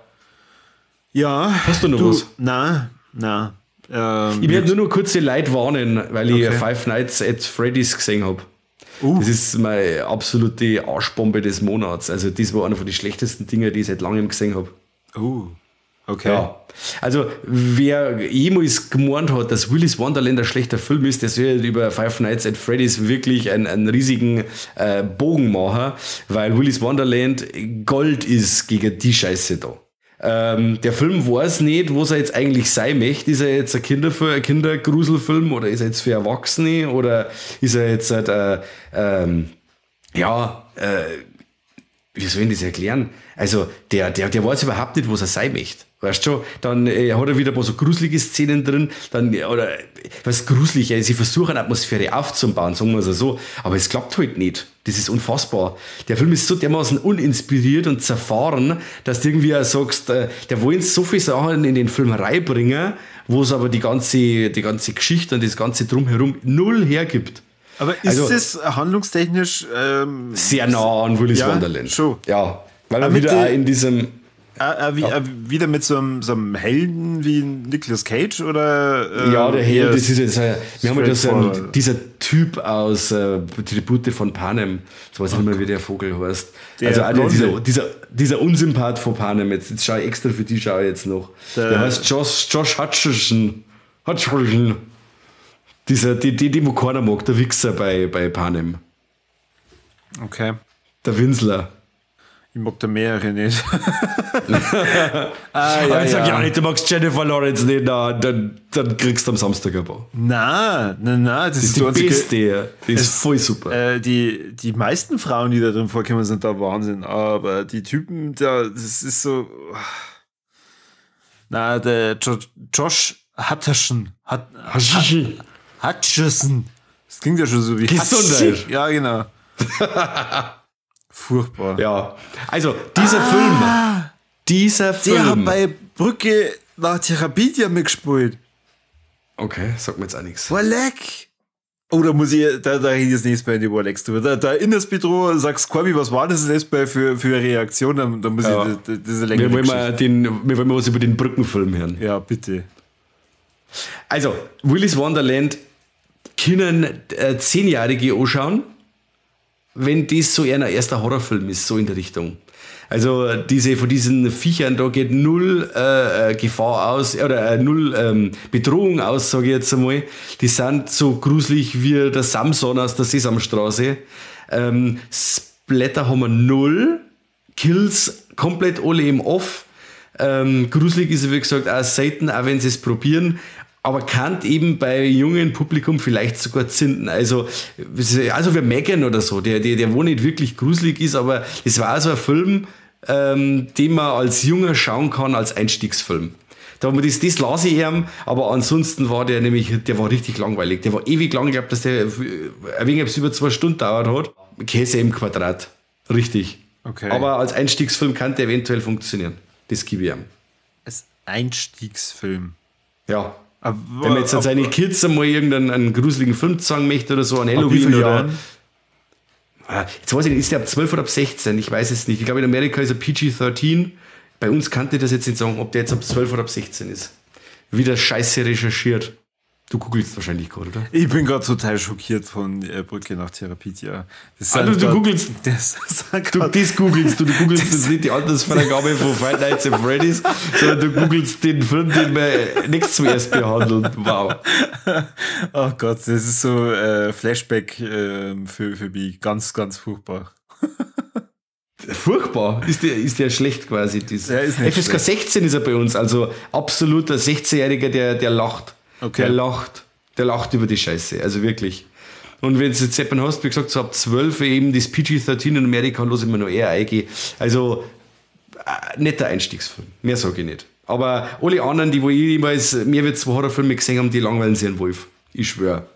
Ja. Hast du noch du, was? Nein, nein. Ähm, ich werde nur noch kurz die Leute warnen, weil ich okay. Five Nights at Freddy's gesehen habe. Uh. Das ist meine absolute Arschbombe des Monats. Also das war einer von den schlechtesten Dingen, die ich seit langem gesehen habe. Uh. Okay. Ja. Also, wer jemals gemeint hat, dass Willy's Wonderland ein schlechter Film ist, der soll über Five Nights at Freddy's wirklich einen, einen riesigen äh, Bogen machen, weil Willy's Wonderland Gold ist gegen die Scheiße da. Ähm, der Film weiß nicht, was er jetzt eigentlich sein möchte. Ist er jetzt ein, Kinderfilm, ein Kindergruselfilm oder ist er jetzt für Erwachsene oder ist er jetzt halt, äh, ähm, ja, äh, wie soll ich das erklären? Also, der, der, der weiß überhaupt nicht, was er sein möchte. Weißt du schon? Dann äh, hat er wieder ein paar so gruselige Szenen drin. Dann, oder, was gruselig, äh, sie versuchen eine Atmosphäre aufzubauen, sagen wir es so. Aber es klappt halt nicht. Das ist unfassbar. Der Film ist so dermaßen uninspiriert und zerfahren, dass du irgendwie auch sagst, äh, der wollen so viele Sachen in den Film reinbringen, wo es aber die ganze, die ganze Geschichte und das ganze Drumherum null hergibt. Aber ist also, es handlungstechnisch ähm, sehr nah an Willy's ja, Wonderland? Schon. Ja, weil er wieder auch in diesem Äh, äh, wie, ja. äh, wieder mit so einem, so einem Helden wie Nicolas Cage oder? Äh, ja, der Held, das ist jetzt, äh, wir haben ja das, ähm, dieser Typ aus äh, Tribute von Panem, so weiß ich nicht mehr, wie der Vogel heißt. Der also auch dieser, dieser, dieser Unsympath von Panem, jetzt, jetzt schaue ich extra für die, schaue ich jetzt noch. Der, der heißt Josh, Josh Hutcherson. Hutcherson. Dieser, die, die, die, wo keiner mag, der Wichser bei, bei Panem. Okay. Der Winsler. Ich mag da mehrere nicht. ah, ja, ich sag ja nicht, du magst Jennifer Lawrence nicht, na, dann, dann kriegst du am Samstag ein paar. Nein, nein, nein. Das, das ist die beste. Die ist es, voll super. Äh, die, die meisten Frauen, die da drin vorkommen, sind da Wahnsinn. Aber die Typen, da, das ist so. Na, der jo- Josh Hutcherson. Hat, Hutcherson. Das klingt ja schon so wie Gesundheit. Ja, genau. Furchtbar. Ja, also dieser ah, Film, dieser Film. Der hat bei Brücke nach Therapie mitgespielt. Okay, sag mir jetzt auch nichts. Warleck. Oh, da muss ich, da, da rede ich jetzt nächstes Mal in die Warlecks drüber. Da, da erinnerst du mich dran, sagst Corby, was war das jetzt bei für, für eine Reaktion? Da, da muss ja. ich das, diese längere wir wollen, mal den, wir wollen mal was über den Brückenfilm hören. Ja, bitte. Also, Willy's Wonderland können äh, Zehnjährige anschauen, wenn das so eher ein erster Horrorfilm ist, so in der Richtung. Also diese von diesen Viechern, da geht null äh, Gefahr aus, oder äh, null ähm, Bedrohung aus, sage ich jetzt einmal. Die sind so gruselig wie der Samson aus der Sesamstraße. Ähm, Splatter haben wir null, Kills komplett alle im Off. Ähm, gruselig ist er, wie gesagt, auch selten, auch wenn sie es probieren. Aber kann eben bei jungen Publikum vielleicht sogar zünden. Also, also wie Megan oder so, der, der, der wo nicht wirklich gruselig ist, aber es war so ein Film, ähm, den man als Junger schauen kann, als Einstiegsfilm. Da das, das las ich ihm, aber ansonsten war der nämlich, der war richtig langweilig. Der war ewig lang, ich glaube, dass der ein wenig über zwei Stunden dauert hat. Käse im Quadrat. Richtig. Okay. Aber als Einstiegsfilm kann der eventuell funktionieren. Das gebe ich ihm. Als Einstiegsfilm? Ja. Aber, wenn man jetzt an seine Kids einmal irgendeinen einen gruseligen Film zeigen möchte oder so, an Halloween oder... Jahren? Jetzt weiß ich nicht, ist der ab zwölf oder ab sechzehn? Ich weiß es nicht. Ich glaube, in Amerika ist er P G dreizehn. Bei uns kann ich das jetzt nicht sagen, ob der jetzt ab zwölf oder ab sechzehn ist. Wieder scheiße recherchiert. Du googelst wahrscheinlich gerade, oder? Ich bin gerade total schockiert von äh, Brücke nach Therapetia. Das also du googelst, das, du, das googelst du, du googelst das jetzt nicht die Altersfreigabe von Five Nights at Freddy's, sondern du googelst den Film, den wir nächstes zuerst behandeln. Wow. Oh Gott, das ist so äh, Flashback äh, für, für mich. Ganz, ganz furchtbar. Furchtbar? Ist der, ist der schlecht quasi? Das der ist nicht F S K schlecht. sechzehn ist er bei uns, also absoluter sechzehnjähriger, der, der lacht. Okay. Der lacht. Der lacht über die Scheiße, also wirklich. Und wenn du jetzt jemanden hast, wie gesagt, so ab zwölf eben das P G dreizehn in Amerika, los ich mir noch eher eingehen. Also, äh, netter Einstiegsfilm. Mehr sage ich nicht. Aber alle anderen, die wo ich jemals mehr wie zwei Horrorfilme gesehen haben, die langweilen sich einen Wolf. Ich schwöre.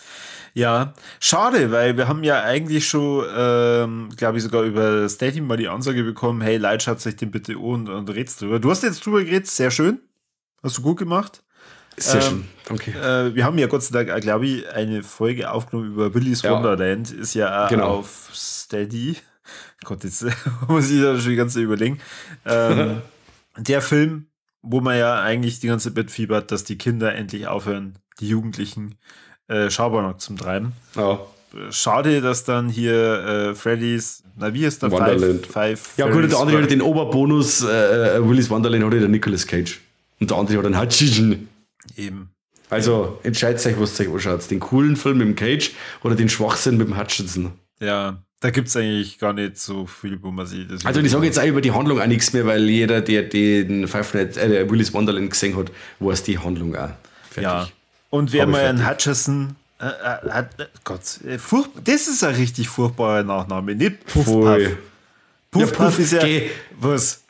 Ja, schade, weil wir haben ja eigentlich schon, ähm, glaube ich, sogar über Steady mal die Ansage bekommen, hey, Leute, schaut euch den bitte an und, und redst drüber. Du hast jetzt drüber geredet, sehr schön. Hast du gut gemacht. Sehr ähm, schön, danke. Äh, wir haben ja Gott sei Dank, glaube ich, eine Folge aufgenommen über Willy's ja. Wonderland. Ist ja auch genau. auf Steady. Gott, jetzt muss ich da schon die ganze Zeit überlegen. Ähm, der Film, wo man ja eigentlich die ganze Zeit mitfiebert, dass die Kinder endlich aufhören, die Jugendlichen, äh, Schabernack zum Treiben. Ja. Schade, dass dann hier äh, Freddy's, na wie ist der Wonderland. Five, five ja gut, der andere hat den Oberbonus, äh, Willy's Wonderland hat ja der Nicolas Cage. Und der andere hat einen Hutchison. Eben. Also entscheidet euch, was ihr euch anschaut. Den coolen Film mit dem Cage oder den Schwachsinn mit dem Hutchinson. Ja, da gibt es eigentlich gar nicht so viel, wo man sieht. Also ich sage jetzt auch über die Handlung auch nichts mehr, weil jeder, der den Five Nights, äh, Willy's Wonderland gesehen hat, weiß die Handlung auch. Fertig. Ja. Und wer Hab mal einen Hutchison äh, äh, hat, äh, Gott, äh, furch- das ist ein richtig furchtbarer Nachname, nicht Puffpuff. Puffpuff ja, Puff, ist ja, geh. was?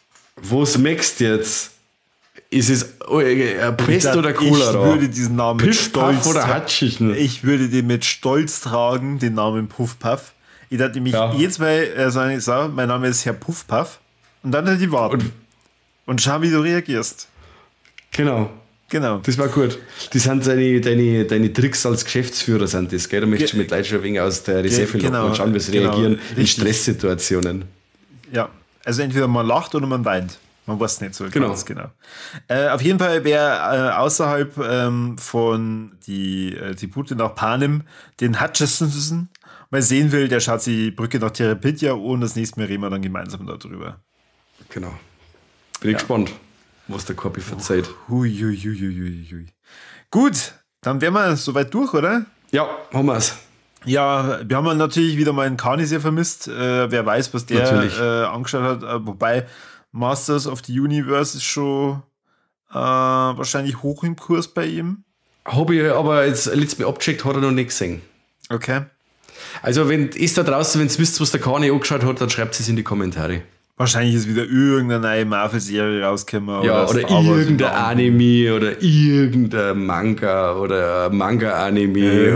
Was merkst du jetzt? Ist es äh, Pest dachte, oder Cholera? Ich würde diesen Namen mit Stolz oder tra- Hutchison. Ich würde den mit Stolz tragen, den Namen Puffpuff. Ich dachte mich Ja. jedes Mal äh, sagen, ich sag, mein Name ist Herr Puffpuff. Und dann hätte ich warten. Und, und schau, wie du reagierst. Genau. Genau. Das war gut. Das sind deine, deine, deine Tricks als Geschäftsführer, sind das, gell? Da möchtest du mit Leuten schon ein wenig aus der Reserve Ge- genau, locken und schauen, wie sie genau, reagieren in richtig. Stresssituationen. Ja, also entweder man lacht oder man weint. Man weiß nicht so Genau. ganz genau. Äh, auf jeden Fall, wer äh, außerhalb ähm, von die, äh, die Route nach Panem den Hutchison mal sehen will, der schaut sich die Brücke nach Therapetia und das nächste Mal reden wir dann gemeinsam darüber. Genau. Bin ich Ja. gespannt, was der Korpi verzeiht. Hui, hui, hui, hui, hui. Gut, dann wären wir soweit durch, oder? Ja, haben wir es. Ja, wir haben natürlich wieder mal einen Kani sehr vermisst. Äh, wer weiß, was der Natürlich. äh, angeschaut hat. Äh, wobei Masters of the Universe ist schon äh, wahrscheinlich hoch im Kurs bei ihm. Habe ich aber jetzt letztes Mal abgecheckt, hat er noch nicht gesehen. Okay. Also, wenn ist da draußen, wenn ihr wisst, was der Kani angeschaut hat, dann schreibt es in die Kommentare. Wahrscheinlich ist wieder irgendeine neue Marvel-Serie rausgekommen. Ja, oder, Star Wars irgendein oder Anime oder irgendein Manga oder Manga-Anime äh,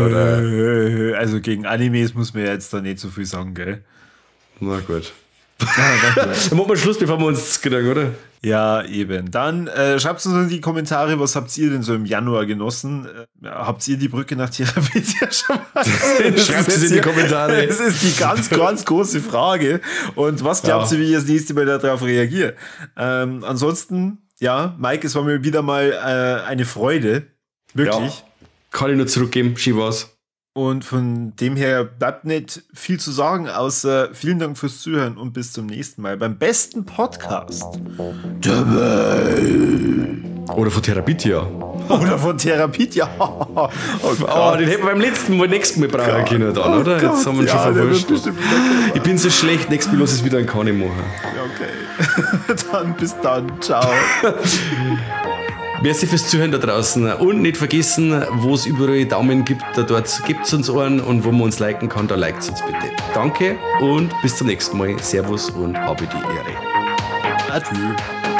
oder. Also gegen Animes muss man ja jetzt da nicht so viel sagen, gell? Na gut. Ja, Dann machen wir Schluss, bevor wir uns gedanken, oder? Ja, eben. Dann äh, schreibt uns in die Kommentare, was habt ihr denn so im Januar genossen? Äh, habt ihr die Brücke nach Therapetia schon mal gesehen? Schreibt es in die Kommentare. Das ist die ganz, ganz große Frage. Und was glaubt Ja. ihr, wie ich das nächste Mal darauf reagiere? Ähm, ansonsten, ja, Mike, es war mir wieder mal äh, eine Freude. Wirklich. Ja. Kann ich nur zurückgeben, schieb was. Und von dem her bleibt nicht viel zu sagen, außer vielen Dank fürs Zuhören und bis zum nächsten Mal beim besten Podcast der Welt. Oder von Therapitia. Oder von Therapitia. Oh, oh, den hätten wir beim letzten Mal, nächsten Mal brauchen können dann, oh oder? Gott, jetzt haben wir ihn ja, schon verwurscht. Ich bin so schlecht, nächstes Mal los ist wieder ein Kani machen. Ja, okay. Dann bis dann. Ciao. Merci fürs Zuhören da draußen. Und nicht vergessen, wo es überall Daumen gibt, da dort gibt es uns einen. Und wo man uns liken kann, da liked uns bitte. Danke und bis zum nächsten Mal. Servus und habe die Ehre. Adieu.